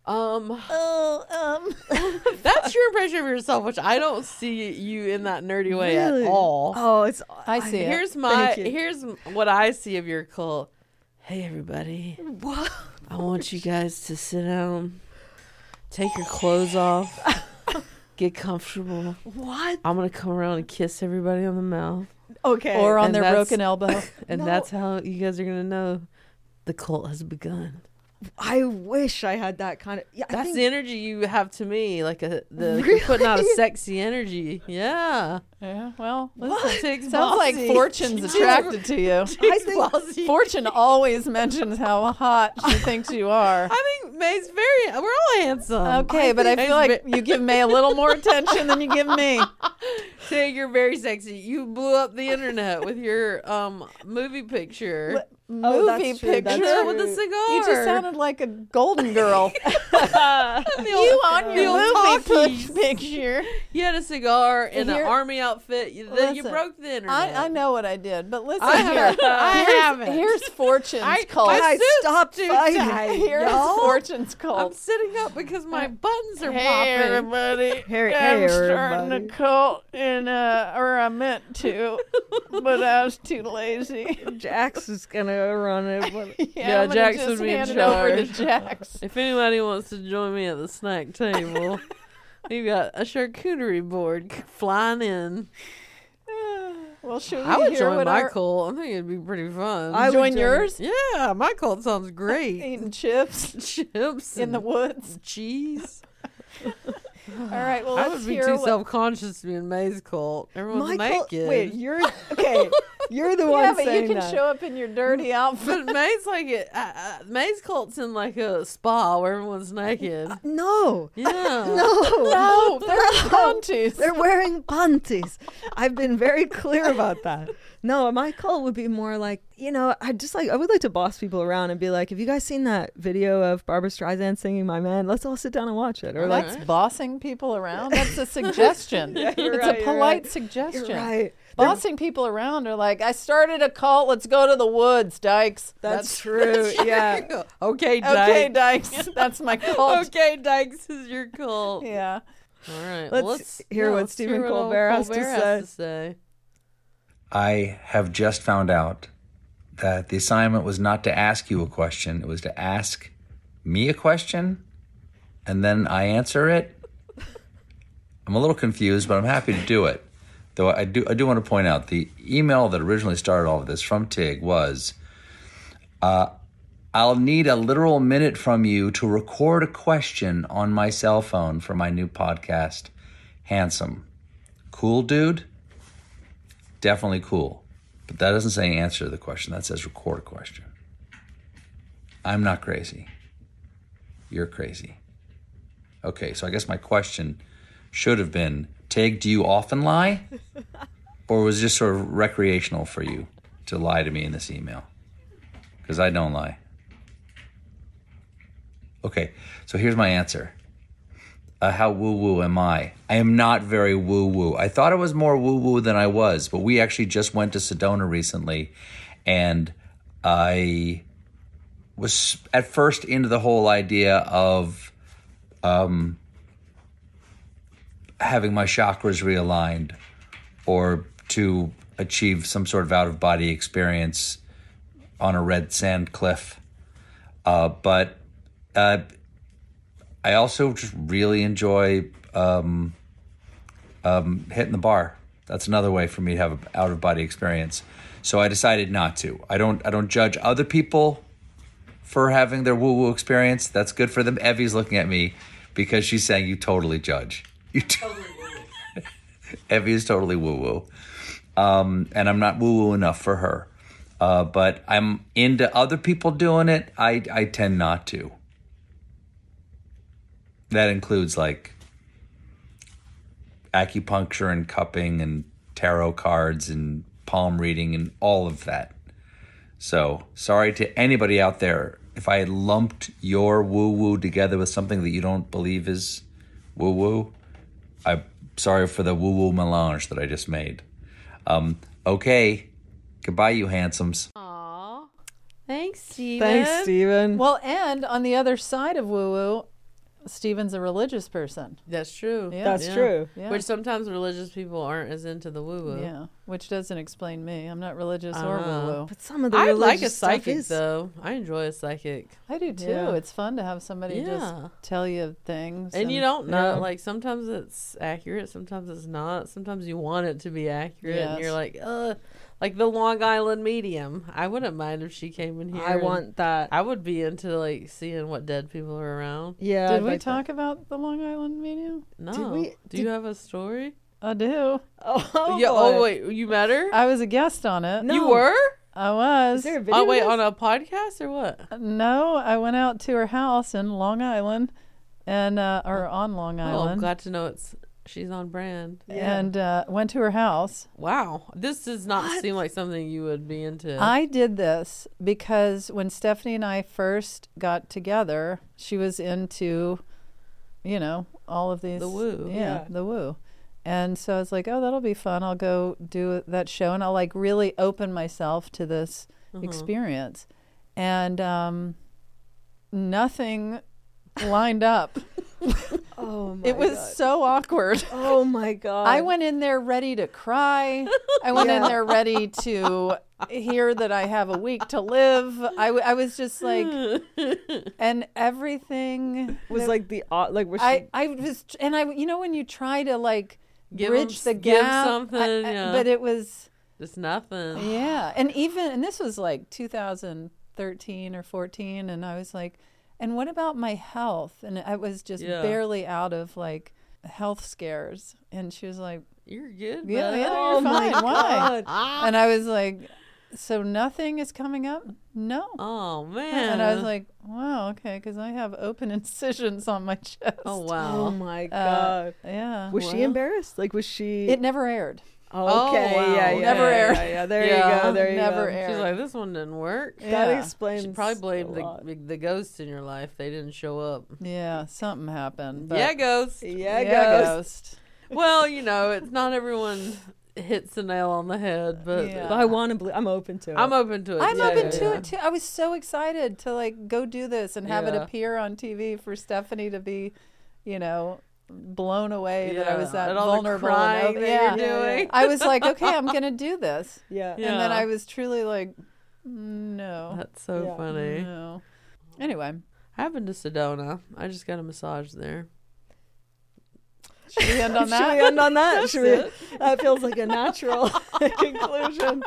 Speaker 4: Um,
Speaker 5: Oh, um.
Speaker 4: that's your impression of yourself, which I don't see you in that nerdy way
Speaker 6: Really?
Speaker 4: at all.
Speaker 6: Oh, it's.
Speaker 5: I see it.
Speaker 4: Here's my
Speaker 6: Thank you.
Speaker 4: here's what I see of your cult. Hey everybody,
Speaker 6: What?
Speaker 4: I want you guys to sit down, take your clothes off, get comfortable.
Speaker 6: What?
Speaker 4: I'm gonna come around and kiss everybody on the mouth,
Speaker 6: Okay.
Speaker 5: Or on
Speaker 4: And
Speaker 5: their
Speaker 4: that's-
Speaker 5: broken elbow.
Speaker 4: and
Speaker 6: No.
Speaker 4: that's how you guys are gonna know the cult has begun.
Speaker 6: I wish I had that kind of. Yeah, I
Speaker 4: That's
Speaker 6: think,
Speaker 4: the energy you have to me, like a the
Speaker 6: Really?
Speaker 4: you're putting out a sexy energy. Yeah,
Speaker 5: Yeah, well,
Speaker 4: Tig's
Speaker 5: sounds like
Speaker 4: bossy.
Speaker 5: Fortune's attracted to you.
Speaker 6: I think
Speaker 4: Bossy.
Speaker 5: Fortune always mentions how hot she thinks you are.
Speaker 4: I think May's very. We're all handsome.
Speaker 5: Okay, but I
Speaker 4: think
Speaker 5: feel
Speaker 4: May's
Speaker 5: like
Speaker 4: ve-
Speaker 5: you give May a little more attention than you give me.
Speaker 4: Tig, you're very sexy. You blew up the internet with your um movie picture.
Speaker 6: Oh, that's
Speaker 5: Movie
Speaker 6: true, that's
Speaker 5: picture
Speaker 6: true.
Speaker 4: with the cigar.
Speaker 5: You just sounded like a golden girl.
Speaker 4: The
Speaker 5: you
Speaker 4: old-
Speaker 5: on
Speaker 4: the
Speaker 5: your
Speaker 4: old
Speaker 5: movie
Speaker 4: talkies.
Speaker 5: pic- picture.
Speaker 4: You had a cigar in
Speaker 5: Here-
Speaker 4: an army outfit. You, then you
Speaker 5: Listen,
Speaker 4: broke the internet.
Speaker 5: I, I know what I did, but listen
Speaker 4: I
Speaker 5: here.
Speaker 4: haven't. I
Speaker 5: here's,
Speaker 4: haven't.
Speaker 5: Here's Fortune's
Speaker 4: I-
Speaker 5: cult.
Speaker 4: my
Speaker 6: Guys,
Speaker 4: suit's
Speaker 6: stop
Speaker 4: too
Speaker 6: fighting.
Speaker 4: tight,
Speaker 5: Here's
Speaker 4: y'all.
Speaker 5: Fortune's
Speaker 4: I'm
Speaker 5: cult.
Speaker 4: sitting up because my buttons are
Speaker 5: Hey
Speaker 4: popping.
Speaker 5: everybody!
Speaker 6: Hey,
Speaker 5: I'm
Speaker 6: hey,
Speaker 5: starting
Speaker 6: everybody.
Speaker 5: a cult, and uh, or I meant to, but I was too lazy.
Speaker 6: Jax is gonna run it. But
Speaker 4: Yeah,
Speaker 5: I'm gonna
Speaker 4: Jax
Speaker 5: just
Speaker 4: would be in
Speaker 5: hand it over to
Speaker 4: charge.
Speaker 5: Jax.
Speaker 4: If anybody wants to join me at the snack table, we've got a charcuterie board c- flying in.
Speaker 5: Well, should we
Speaker 4: I would
Speaker 5: hear
Speaker 4: join
Speaker 5: what
Speaker 4: my
Speaker 5: our
Speaker 4: cult. I think it'd be pretty fun.
Speaker 6: I would
Speaker 5: join
Speaker 6: join
Speaker 5: yours?
Speaker 4: yeah, my cult sounds great.
Speaker 5: Eating chips
Speaker 4: Chips
Speaker 5: in the
Speaker 4: and
Speaker 5: woods.
Speaker 4: cheese.
Speaker 5: All right. Well,
Speaker 4: I
Speaker 5: let's
Speaker 4: would be
Speaker 5: hear
Speaker 4: too
Speaker 5: what.
Speaker 6: self
Speaker 4: self-conscious to be in May's cult. Everyone's
Speaker 6: my cult-
Speaker 4: naked.
Speaker 6: Wait, you're okay. You're the one
Speaker 5: Yeah, but
Speaker 6: saying
Speaker 5: you can
Speaker 6: that.
Speaker 5: show up in your dirty outfit.
Speaker 4: But May's like it. Uh, uh, May's cult's in like a spa where everyone's naked.
Speaker 6: No.
Speaker 4: Yeah.
Speaker 6: No.
Speaker 5: No, they're panties.
Speaker 6: They're wearing panties. I've been very clear about that. No, my cult would be more like, you know, I just like I would like to boss people around and be like, have you guys seen that video of Barbara Streisand singing "My Man"? Let's all sit down and watch it. Or like,
Speaker 5: That's bossing people around. That's a suggestion.
Speaker 6: Yeah, you're
Speaker 5: it's
Speaker 6: right,
Speaker 5: a
Speaker 6: you're
Speaker 5: polite
Speaker 6: right.
Speaker 5: suggestion.
Speaker 6: you're right.
Speaker 5: Bossing people around are like, I started a cult. Let's go to the woods, Dykes.
Speaker 6: That's, true. Yeah.
Speaker 4: Okay, Dykes.
Speaker 5: Okay, Dykes. That's my cult.
Speaker 4: Okay, Dykes is your cult.
Speaker 5: Yeah.
Speaker 4: All right.
Speaker 6: Let's
Speaker 4: well, let's
Speaker 6: hear
Speaker 4: yeah,
Speaker 6: what
Speaker 4: let's
Speaker 6: Stephen
Speaker 4: hear what old
Speaker 6: Colbert has to
Speaker 4: Colbert has to say.
Speaker 7: I have just found out that the assignment was not to ask you a question, it was to ask me a question, and then I answer it. I'm a little confused, but I'm happy to do it. Though I do I do want to point out the email that originally started all of this from Tig was, uh, I'll need a literal minute from you to record a question on my cell phone for my new podcast, Handsome. Cool, dude? Definitely cool. But that doesn't say answer the question. That says record a question. I'm not crazy. You're crazy. Okay, so I guess my question should have been, Tig, do you often lie? Or was it just sort of recreational for you to lie to me in this email? Because I don't lie. Okay, so here's my answer. Uh, how woo-woo am I? I am not very woo-woo. I thought I was more woo-woo than I was, but we actually just went to Sedona recently, and I was at first into the whole idea of um, having my chakras realigned or to achieve some sort of out-of-body experience on a red sand cliff. Uh, but uh, I also just really enjoy um, um, hitting the bar. That's another way for me to have an out-of-body experience. So I decided not to. I don't. I don't judge other people for having their woo-woo experience. That's good for them. Evie's looking at me because she's saying you totally judge. You totally woo-woo. Evie is totally woo-woo, um, and I'm not woo-woo enough for her. Uh, but I'm into other people doing it. I I tend not to. That includes like acupuncture and cupping and tarot cards and palm reading and all of that. So sorry to anybody out there if I had lumped your woo-woo together with something that you don't believe is woo-woo. I'm sorry for the woo-woo melange that I just made. Um, okay. Goodbye, you handsomes.
Speaker 4: Aw. Thanks, Steven.
Speaker 6: Thanks, Steven.
Speaker 5: Well, and on the other side of woo woo, Steven's a religious person.
Speaker 4: That's true.
Speaker 5: Yeah.
Speaker 6: That's
Speaker 4: Yeah.
Speaker 6: true.
Speaker 5: Yeah.
Speaker 4: Which sometimes religious people aren't as into the woo-woo.
Speaker 5: Yeah, which doesn't explain me. I'm not religious or
Speaker 4: Uh-huh.
Speaker 5: woo-woo.
Speaker 6: But some of the
Speaker 4: I like a
Speaker 6: religious stuff
Speaker 4: psychic,
Speaker 6: is-
Speaker 4: though. I enjoy a psychic.
Speaker 5: I do too.
Speaker 6: Yeah.
Speaker 5: It's fun to have somebody
Speaker 4: Yeah.
Speaker 5: just tell you things.
Speaker 4: And you don't know.
Speaker 6: Yeah.
Speaker 4: Like, sometimes it's accurate. Sometimes it's not. Sometimes you want it to be accurate. And you're
Speaker 5: Yes.
Speaker 4: like, uh, like the Long Island medium. I wouldn't mind if she came in here.
Speaker 6: I
Speaker 4: and
Speaker 6: want that.
Speaker 4: I would be into, like, seeing what dead people are around.
Speaker 6: yeah.
Speaker 5: Did
Speaker 6: I'd
Speaker 5: we
Speaker 6: like that.
Speaker 5: talk about the Long Island medium?
Speaker 4: No.
Speaker 6: we-
Speaker 4: Do
Speaker 6: did-
Speaker 4: you have a story?
Speaker 5: I do.
Speaker 6: Oh,
Speaker 4: yeah.
Speaker 6: boy.
Speaker 4: Oh, wait. You met her?
Speaker 5: I was a guest on it.
Speaker 6: No.
Speaker 4: You were?
Speaker 5: I was.
Speaker 6: Is there a video?
Speaker 4: Oh, wait.
Speaker 6: of this?
Speaker 4: On a podcast or what?
Speaker 5: No, I went out to her house in Long Island, and uh, or on Long
Speaker 4: Oh, I'm
Speaker 5: Island,
Speaker 4: glad to know it's she's on brand.
Speaker 5: and uh, went to her house.
Speaker 4: Wow. This does not seem like something you would be into.
Speaker 5: I did this because when Stephanie and I first got together, she was into, you know, all of these.
Speaker 4: The woo.
Speaker 5: Yeah,
Speaker 6: Yeah.
Speaker 5: the woo. And so I was like, oh, that'll be fun. I'll go do that show, and I'll like really open myself to this
Speaker 4: Uh-huh.
Speaker 5: experience. And um, nothing lined up.
Speaker 6: Oh my
Speaker 5: It was
Speaker 6: God.
Speaker 5: so awkward.
Speaker 6: Oh my god.
Speaker 5: I went in there ready to cry. I went in
Speaker 6: Yeah.
Speaker 5: there ready to hear that I have a week to live. I, w- I was just like, and everything
Speaker 6: was
Speaker 5: that-
Speaker 6: like the uh, like was she
Speaker 5: I, I was, and I, you know, when you try to like
Speaker 4: Give 'em
Speaker 5: bridge
Speaker 4: s-
Speaker 5: the
Speaker 4: give
Speaker 5: gap,
Speaker 4: something,
Speaker 5: I- I-
Speaker 4: yeah.
Speaker 5: but it was,
Speaker 4: Just nothing.
Speaker 5: yeah. And even, and this was like two thousand thirteen or fourteen. And I was like, and what about my health? And I was just
Speaker 4: Yeah.
Speaker 5: barely out of like health scares. And she was like,
Speaker 4: You're good.
Speaker 5: yeah,
Speaker 4: bud.
Speaker 5: yeah,
Speaker 6: Oh
Speaker 5: you're
Speaker 6: my
Speaker 5: fine. Why?
Speaker 6: God.
Speaker 5: And I was like, so nothing is coming up? No.
Speaker 4: Oh man.
Speaker 5: And I was like, wow, okay, because I have open incisions on my chest.
Speaker 4: Oh
Speaker 6: Oh
Speaker 4: wow.
Speaker 6: my
Speaker 5: Uh,
Speaker 6: god.
Speaker 5: yeah.
Speaker 6: Was she
Speaker 4: Well.
Speaker 6: embarrassed? Like was she
Speaker 5: It never aired.
Speaker 6: Oh, okay,
Speaker 4: Oh, wow.
Speaker 6: yeah, yeah,
Speaker 5: Never
Speaker 6: yeah,
Speaker 5: aired.
Speaker 6: Yeah, yeah. There
Speaker 4: Yeah.
Speaker 6: you go. There you
Speaker 5: Never
Speaker 6: go.
Speaker 5: aired.
Speaker 4: She's like, this one didn't work.
Speaker 6: That
Speaker 5: Yeah.
Speaker 6: explains
Speaker 4: She probably
Speaker 6: a
Speaker 4: blamed the,
Speaker 6: lot.
Speaker 4: the the ghosts in your life. They didn't show up.
Speaker 5: Yeah, something happened. But
Speaker 4: yeah, ghost.
Speaker 6: Yeah,
Speaker 5: yeah,
Speaker 6: ghost.
Speaker 5: ghost.
Speaker 4: Well, you know, it's not everyone hits the nail on the head, but
Speaker 5: Yeah.
Speaker 6: But I want to believe. I'm open to it.
Speaker 4: I'm open to it.
Speaker 5: I'm
Speaker 4: Yeah,
Speaker 5: open
Speaker 4: yeah,
Speaker 5: to
Speaker 4: yeah.
Speaker 5: it too. I was so excited to like go do this and have it
Speaker 4: Yeah.
Speaker 5: appear on T V for Stephanie to be, you know, blown away that I was
Speaker 4: Yeah.
Speaker 5: that
Speaker 4: And all the
Speaker 5: vulnerable.
Speaker 4: crying
Speaker 5: and,
Speaker 4: that
Speaker 5: open-
Speaker 4: you're
Speaker 5: yeah.
Speaker 4: doing.
Speaker 5: I was like, okay, I'm gonna do this.
Speaker 6: Yeah.
Speaker 4: Yeah.
Speaker 5: And then I was truly like, no,
Speaker 4: That's so
Speaker 6: Yeah.
Speaker 4: funny.
Speaker 5: no. Anyway,
Speaker 4: I have been to Sedona. I just got a massage there.
Speaker 5: should we end on
Speaker 6: Should
Speaker 5: that?
Speaker 6: we end on that? Should we, that feels like a natural conclusion.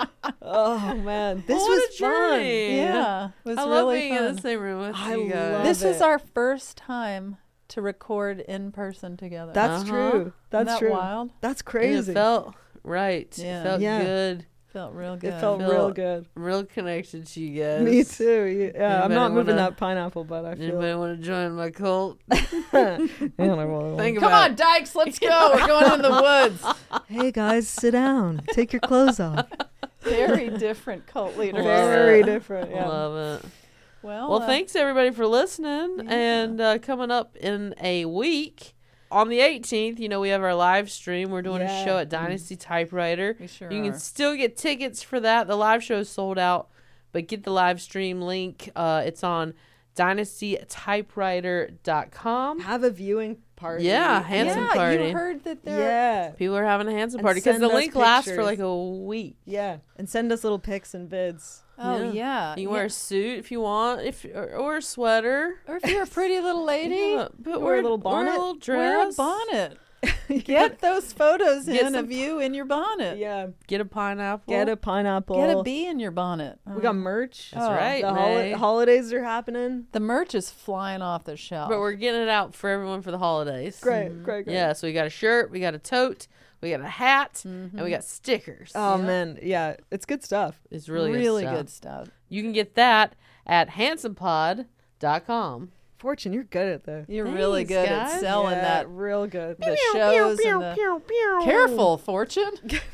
Speaker 6: Oh man, this
Speaker 4: What
Speaker 6: was
Speaker 4: a journey.
Speaker 5: Yeah, it was
Speaker 4: I love
Speaker 5: really
Speaker 4: being
Speaker 5: fun.
Speaker 4: in the same room with
Speaker 6: I
Speaker 4: you guys.
Speaker 6: love
Speaker 5: This was
Speaker 6: it.
Speaker 5: our first time to record in person together.
Speaker 6: fun. That's
Speaker 4: Uh-huh.
Speaker 6: true.
Speaker 5: Isn't
Speaker 6: That's
Speaker 5: that
Speaker 6: true.
Speaker 5: wild?
Speaker 6: That's
Speaker 4: And
Speaker 6: crazy.
Speaker 4: It felt right.
Speaker 5: Yeah.
Speaker 4: It felt
Speaker 6: Yeah.
Speaker 4: good.
Speaker 5: Felt real good.
Speaker 6: It felt
Speaker 4: Feel-
Speaker 6: real good.
Speaker 4: Real connection to you guys.
Speaker 6: Me too. Yeah, yeah, I'm
Speaker 4: Anybody
Speaker 6: not moving
Speaker 4: wanna-
Speaker 6: that pineapple, but I feel.
Speaker 4: Anybody want to join my cult?
Speaker 6: Man, I really
Speaker 4: Think
Speaker 5: Come
Speaker 4: about
Speaker 5: on, Dykes, let's go. We're going in the woods.
Speaker 6: want- Hey guys, sit down. Take your clothes off.
Speaker 5: Very different cult leaders.
Speaker 4: Love
Speaker 6: Very
Speaker 4: it.
Speaker 6: different.
Speaker 4: it.
Speaker 6: Yeah.
Speaker 4: Love it.
Speaker 5: Well,
Speaker 4: Well,
Speaker 5: uh,
Speaker 4: thanks everybody for listening.
Speaker 5: Yeah.
Speaker 4: And uh, coming up in a week on the eighteenth, you know, we have our live stream. We're doing a
Speaker 6: Yeah.
Speaker 4: show at Dynasty Typewriter.
Speaker 5: We sure
Speaker 4: You
Speaker 5: are.
Speaker 4: can still get tickets for that. The live show is sold out, but get the live stream link. Uh, it's on dynasty typewriter dot com.
Speaker 6: Have a viewing party.
Speaker 4: Yeah, handsome
Speaker 5: yeah,
Speaker 4: party.
Speaker 5: you heard that there.
Speaker 6: Yeah.
Speaker 4: People are having a handsome
Speaker 6: And
Speaker 4: party because
Speaker 6: send
Speaker 4: the
Speaker 6: us
Speaker 4: link lasts for
Speaker 6: pictures.
Speaker 4: like a week.
Speaker 6: Yeah. And send us little pics and vids.
Speaker 5: Oh
Speaker 4: Yeah.
Speaker 5: yeah.
Speaker 4: You can
Speaker 5: yeah.
Speaker 4: wear a suit if you want, if or, or a sweater.
Speaker 5: Or if you're a pretty little lady,
Speaker 4: Yeah, but
Speaker 6: Wear a little
Speaker 4: Wear
Speaker 6: bonnet.
Speaker 4: a little dress.
Speaker 5: wear a bonnet. Get those photos
Speaker 4: Get
Speaker 5: in
Speaker 4: some-
Speaker 5: of you in your bonnet.
Speaker 6: Yeah.
Speaker 4: Get a pineapple.
Speaker 6: Get a pineapple.
Speaker 5: Get a bee in your bonnet.
Speaker 6: We got merch.
Speaker 4: That's
Speaker 5: Oh,
Speaker 4: right.
Speaker 6: The holi-
Speaker 4: May.
Speaker 6: holidays are happening.
Speaker 5: The merch is flying off the shelf.
Speaker 4: But we're getting it out for everyone for the holidays.
Speaker 6: Great, great, great.
Speaker 4: Yeah, so we got a shirt, we got a tote, we got a hat, and we got stickers.
Speaker 6: Oh man, yeah, it's good stuff.
Speaker 4: It's really,
Speaker 5: really
Speaker 4: good,
Speaker 5: good
Speaker 4: stuff.
Speaker 5: stuff.
Speaker 4: You can get that at handsome pod dot com.
Speaker 6: Fortune, you're good at that.
Speaker 5: You're really
Speaker 4: Thanks,
Speaker 5: good
Speaker 4: guys.
Speaker 5: at selling
Speaker 6: Yeah,
Speaker 5: that.
Speaker 6: real good.
Speaker 5: The shows and the... Careful, Fortune.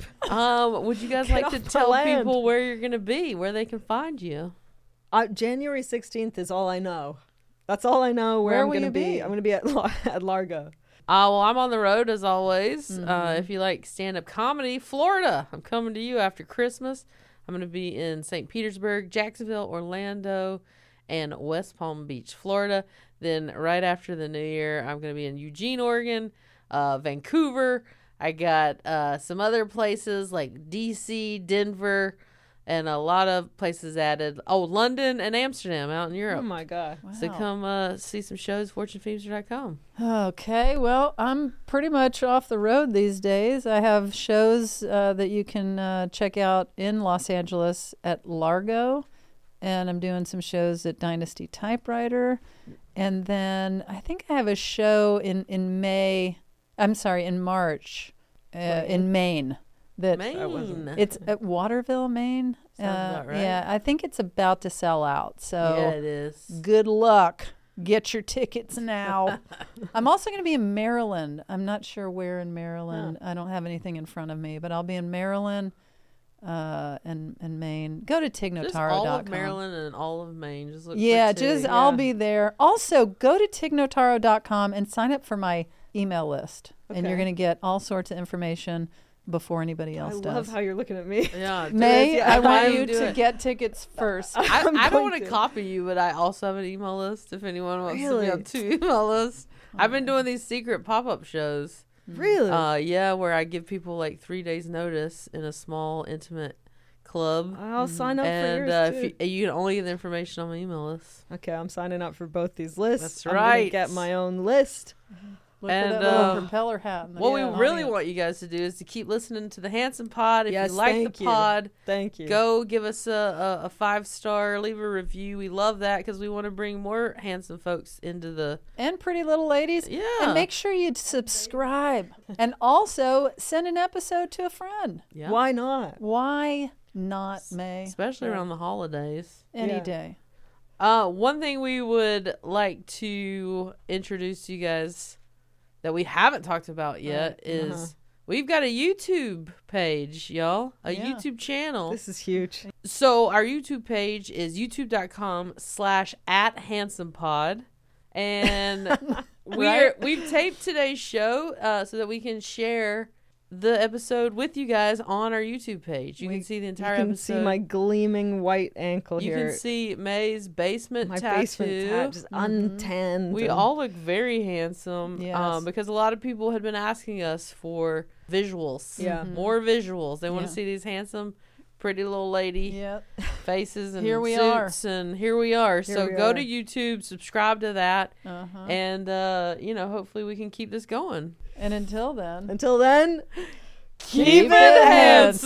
Speaker 4: Um, would you guys
Speaker 6: Get
Speaker 4: like to
Speaker 6: off the
Speaker 4: tell
Speaker 6: land.
Speaker 4: people where you're going to be, where they can find you?
Speaker 6: Uh, January sixteenth is all I know. That's all I know where,
Speaker 5: Where
Speaker 6: I'm
Speaker 5: will
Speaker 6: gonna
Speaker 5: you
Speaker 6: be.
Speaker 5: be?
Speaker 6: I'm gonna be at Lar- at Largo.
Speaker 4: Uh, well, I'm on the road as always.
Speaker 5: Mm-hmm.
Speaker 4: Uh, if you like stand-up comedy, Florida, I'm coming to you after Christmas. I'm going to be in Saint Petersburg, Jacksonville, Orlando, and West Palm Beach, Florida. Then right after the new year, I'm going to be in Eugene, Oregon, uh, Vancouver. I got uh, some other places like D C, Denver, and a lot of places added. Oh, London and Amsterdam out in Europe.
Speaker 6: Oh, my God.
Speaker 5: Wow.
Speaker 4: So come uh, see some shows, fortune feemster dot com.
Speaker 5: Okay, well, I'm pretty much off the road these days. I have shows uh, that you can uh, check out in Los Angeles at Largo, and I'm doing some shows at Dynasty Typewriter. And then I think I have a show in, in May, I'm sorry, in March, uh, in Maine. That
Speaker 4: Maine.
Speaker 5: It's at Waterville, Maine.
Speaker 4: Sounds
Speaker 5: Uh,
Speaker 4: about right.
Speaker 5: Yeah, I think it's about to sell out. So
Speaker 4: Yeah, it is.
Speaker 5: good luck. Get your tickets now. I'm also going to be in Maryland. I'm not sure where in Maryland. I don't have anything in front of me, but I'll be in Maryland uh, and, and Maine. Go to tignotaro dot com.
Speaker 4: Just all of Maryland and all of Maine. Just look
Speaker 5: Yeah,
Speaker 4: for two.
Speaker 5: just I'll be there. Also, go to tignotaro dot com and sign up for my email list. And you're
Speaker 6: Okay.
Speaker 5: going to get all sorts of information before anybody else
Speaker 6: I
Speaker 5: does.
Speaker 6: love how you're looking at me.
Speaker 4: Yeah, do
Speaker 5: May,
Speaker 4: it.
Speaker 5: I
Speaker 4: Have
Speaker 5: want
Speaker 4: him
Speaker 5: you
Speaker 4: do
Speaker 5: to
Speaker 4: it.
Speaker 5: get tickets first.
Speaker 4: I,
Speaker 6: I'm
Speaker 4: I don't
Speaker 6: going
Speaker 4: want to
Speaker 6: to.
Speaker 4: copy you, but I also have an email list if anyone wants to
Speaker 6: Really?
Speaker 4: be on two email lists. I've been doing these secret pop-up shows.
Speaker 6: Really?
Speaker 4: Uh, yeah, where I give people like three days notice in a small, intimate club.
Speaker 6: I'll sign up
Speaker 4: and
Speaker 6: for yours,
Speaker 4: uh,
Speaker 6: too.
Speaker 4: if you, you can only get the information on my email list.
Speaker 6: Okay, I'm signing up for both these lists.
Speaker 4: That's
Speaker 6: I'm gonna
Speaker 4: right.
Speaker 6: get my own list.
Speaker 5: Look
Speaker 4: And,
Speaker 5: for that little
Speaker 4: uh,
Speaker 5: propeller hat. in the
Speaker 4: What we
Speaker 5: front
Speaker 4: really
Speaker 5: audience.
Speaker 4: want you guys to do is to keep listening to the Handsome Pod. If
Speaker 6: Yes,
Speaker 4: you like
Speaker 6: thank
Speaker 4: the
Speaker 6: you.
Speaker 4: pod,
Speaker 6: Thank you.
Speaker 4: go give us a, a, a five star, leave a review. We love that because we want to bring more handsome folks into the.
Speaker 5: And pretty little ladies.
Speaker 4: Yeah.
Speaker 5: And make sure you subscribe. And also send an episode to a friend.
Speaker 4: Yeah.
Speaker 6: Why not?
Speaker 5: Why not, May?
Speaker 4: Especially around the holidays.
Speaker 5: Any
Speaker 6: Yeah.
Speaker 5: day.
Speaker 4: Uh, one thing we would like to introduce to you guys that we haven't talked about yet is
Speaker 6: Uh-huh.
Speaker 4: we've got a YouTube page, y'all. A
Speaker 5: Yeah.
Speaker 4: YouTube channel.
Speaker 6: This is huge.
Speaker 4: So our YouTube page is youtube.com slash at handsomepod. And we're,
Speaker 5: Right?
Speaker 4: we've taped today's show uh, so that we can share the episode with you guys on our YouTube page. You
Speaker 6: We-
Speaker 4: can see the
Speaker 6: You
Speaker 4: entire
Speaker 6: can
Speaker 4: episode.
Speaker 6: see my gleaming white ankle
Speaker 4: You
Speaker 6: here.
Speaker 4: can see May's basement
Speaker 6: my
Speaker 4: tattoo.
Speaker 6: basement tab just untanned.
Speaker 4: We
Speaker 6: and-
Speaker 4: all look very handsome.
Speaker 5: Yes.
Speaker 4: Um, because a lot of people had been asking us for visuals.
Speaker 6: Yeah.
Speaker 4: More visuals. They want
Speaker 5: Yeah.
Speaker 4: to see these handsome, pretty little lady
Speaker 5: Yeah.
Speaker 4: faces and
Speaker 5: Here we are.
Speaker 4: suits. And here we are.
Speaker 6: Here
Speaker 4: so
Speaker 6: we
Speaker 4: go
Speaker 6: are.
Speaker 4: to YouTube, subscribe to that.
Speaker 5: Uh-huh.
Speaker 4: And, uh, you know, hopefully we can keep this going.
Speaker 5: And until then,
Speaker 6: Until then,
Speaker 4: Keep,
Speaker 5: it handsome.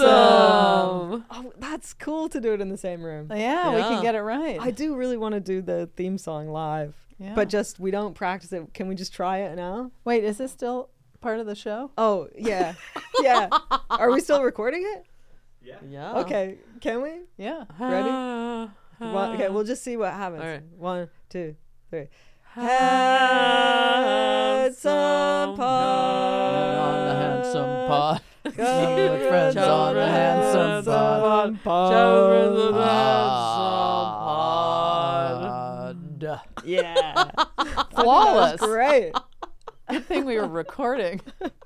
Speaker 6: oh, that's cool to do it in the same room.
Speaker 5: yeah, we
Speaker 4: Yeah.
Speaker 5: can get it right.
Speaker 6: I do really want to do the theme song live,
Speaker 5: Yeah.
Speaker 6: but just we don't practice it. Can we just try it now?
Speaker 5: Wait, is this still part of the show?
Speaker 6: Oh yeah, yeah. Are we still recording it?
Speaker 9: Yeah.
Speaker 4: Yeah.
Speaker 6: Okay, can we?
Speaker 5: Yeah.
Speaker 6: Ready?
Speaker 4: Uh,
Speaker 6: One, okay, we'll just see what happens.
Speaker 4: All right.
Speaker 6: One, two, three.
Speaker 4: Handsome
Speaker 6: pod.
Speaker 5: On the handsome pod.
Speaker 6: Go
Speaker 5: with friends on the handsome pod.
Speaker 4: Children of the
Speaker 5: Pod.
Speaker 6: Yeah.
Speaker 5: Flawless.
Speaker 6: Great.
Speaker 5: Good thing we were recording.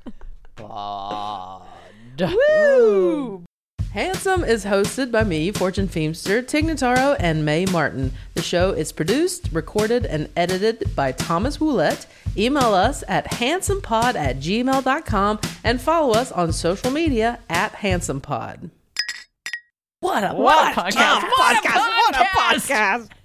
Speaker 5: Pod.
Speaker 4: Woo! Handsome is hosted by me, Fortune Feemster, Tignotaro, and May Martin. The show is produced, recorded, and edited by Thomas Woolett. Email us at handsomepod at gmail dot com and follow us on social media at handsomepod. What a, what a podcast! What a podcast!
Speaker 6: What a podcast.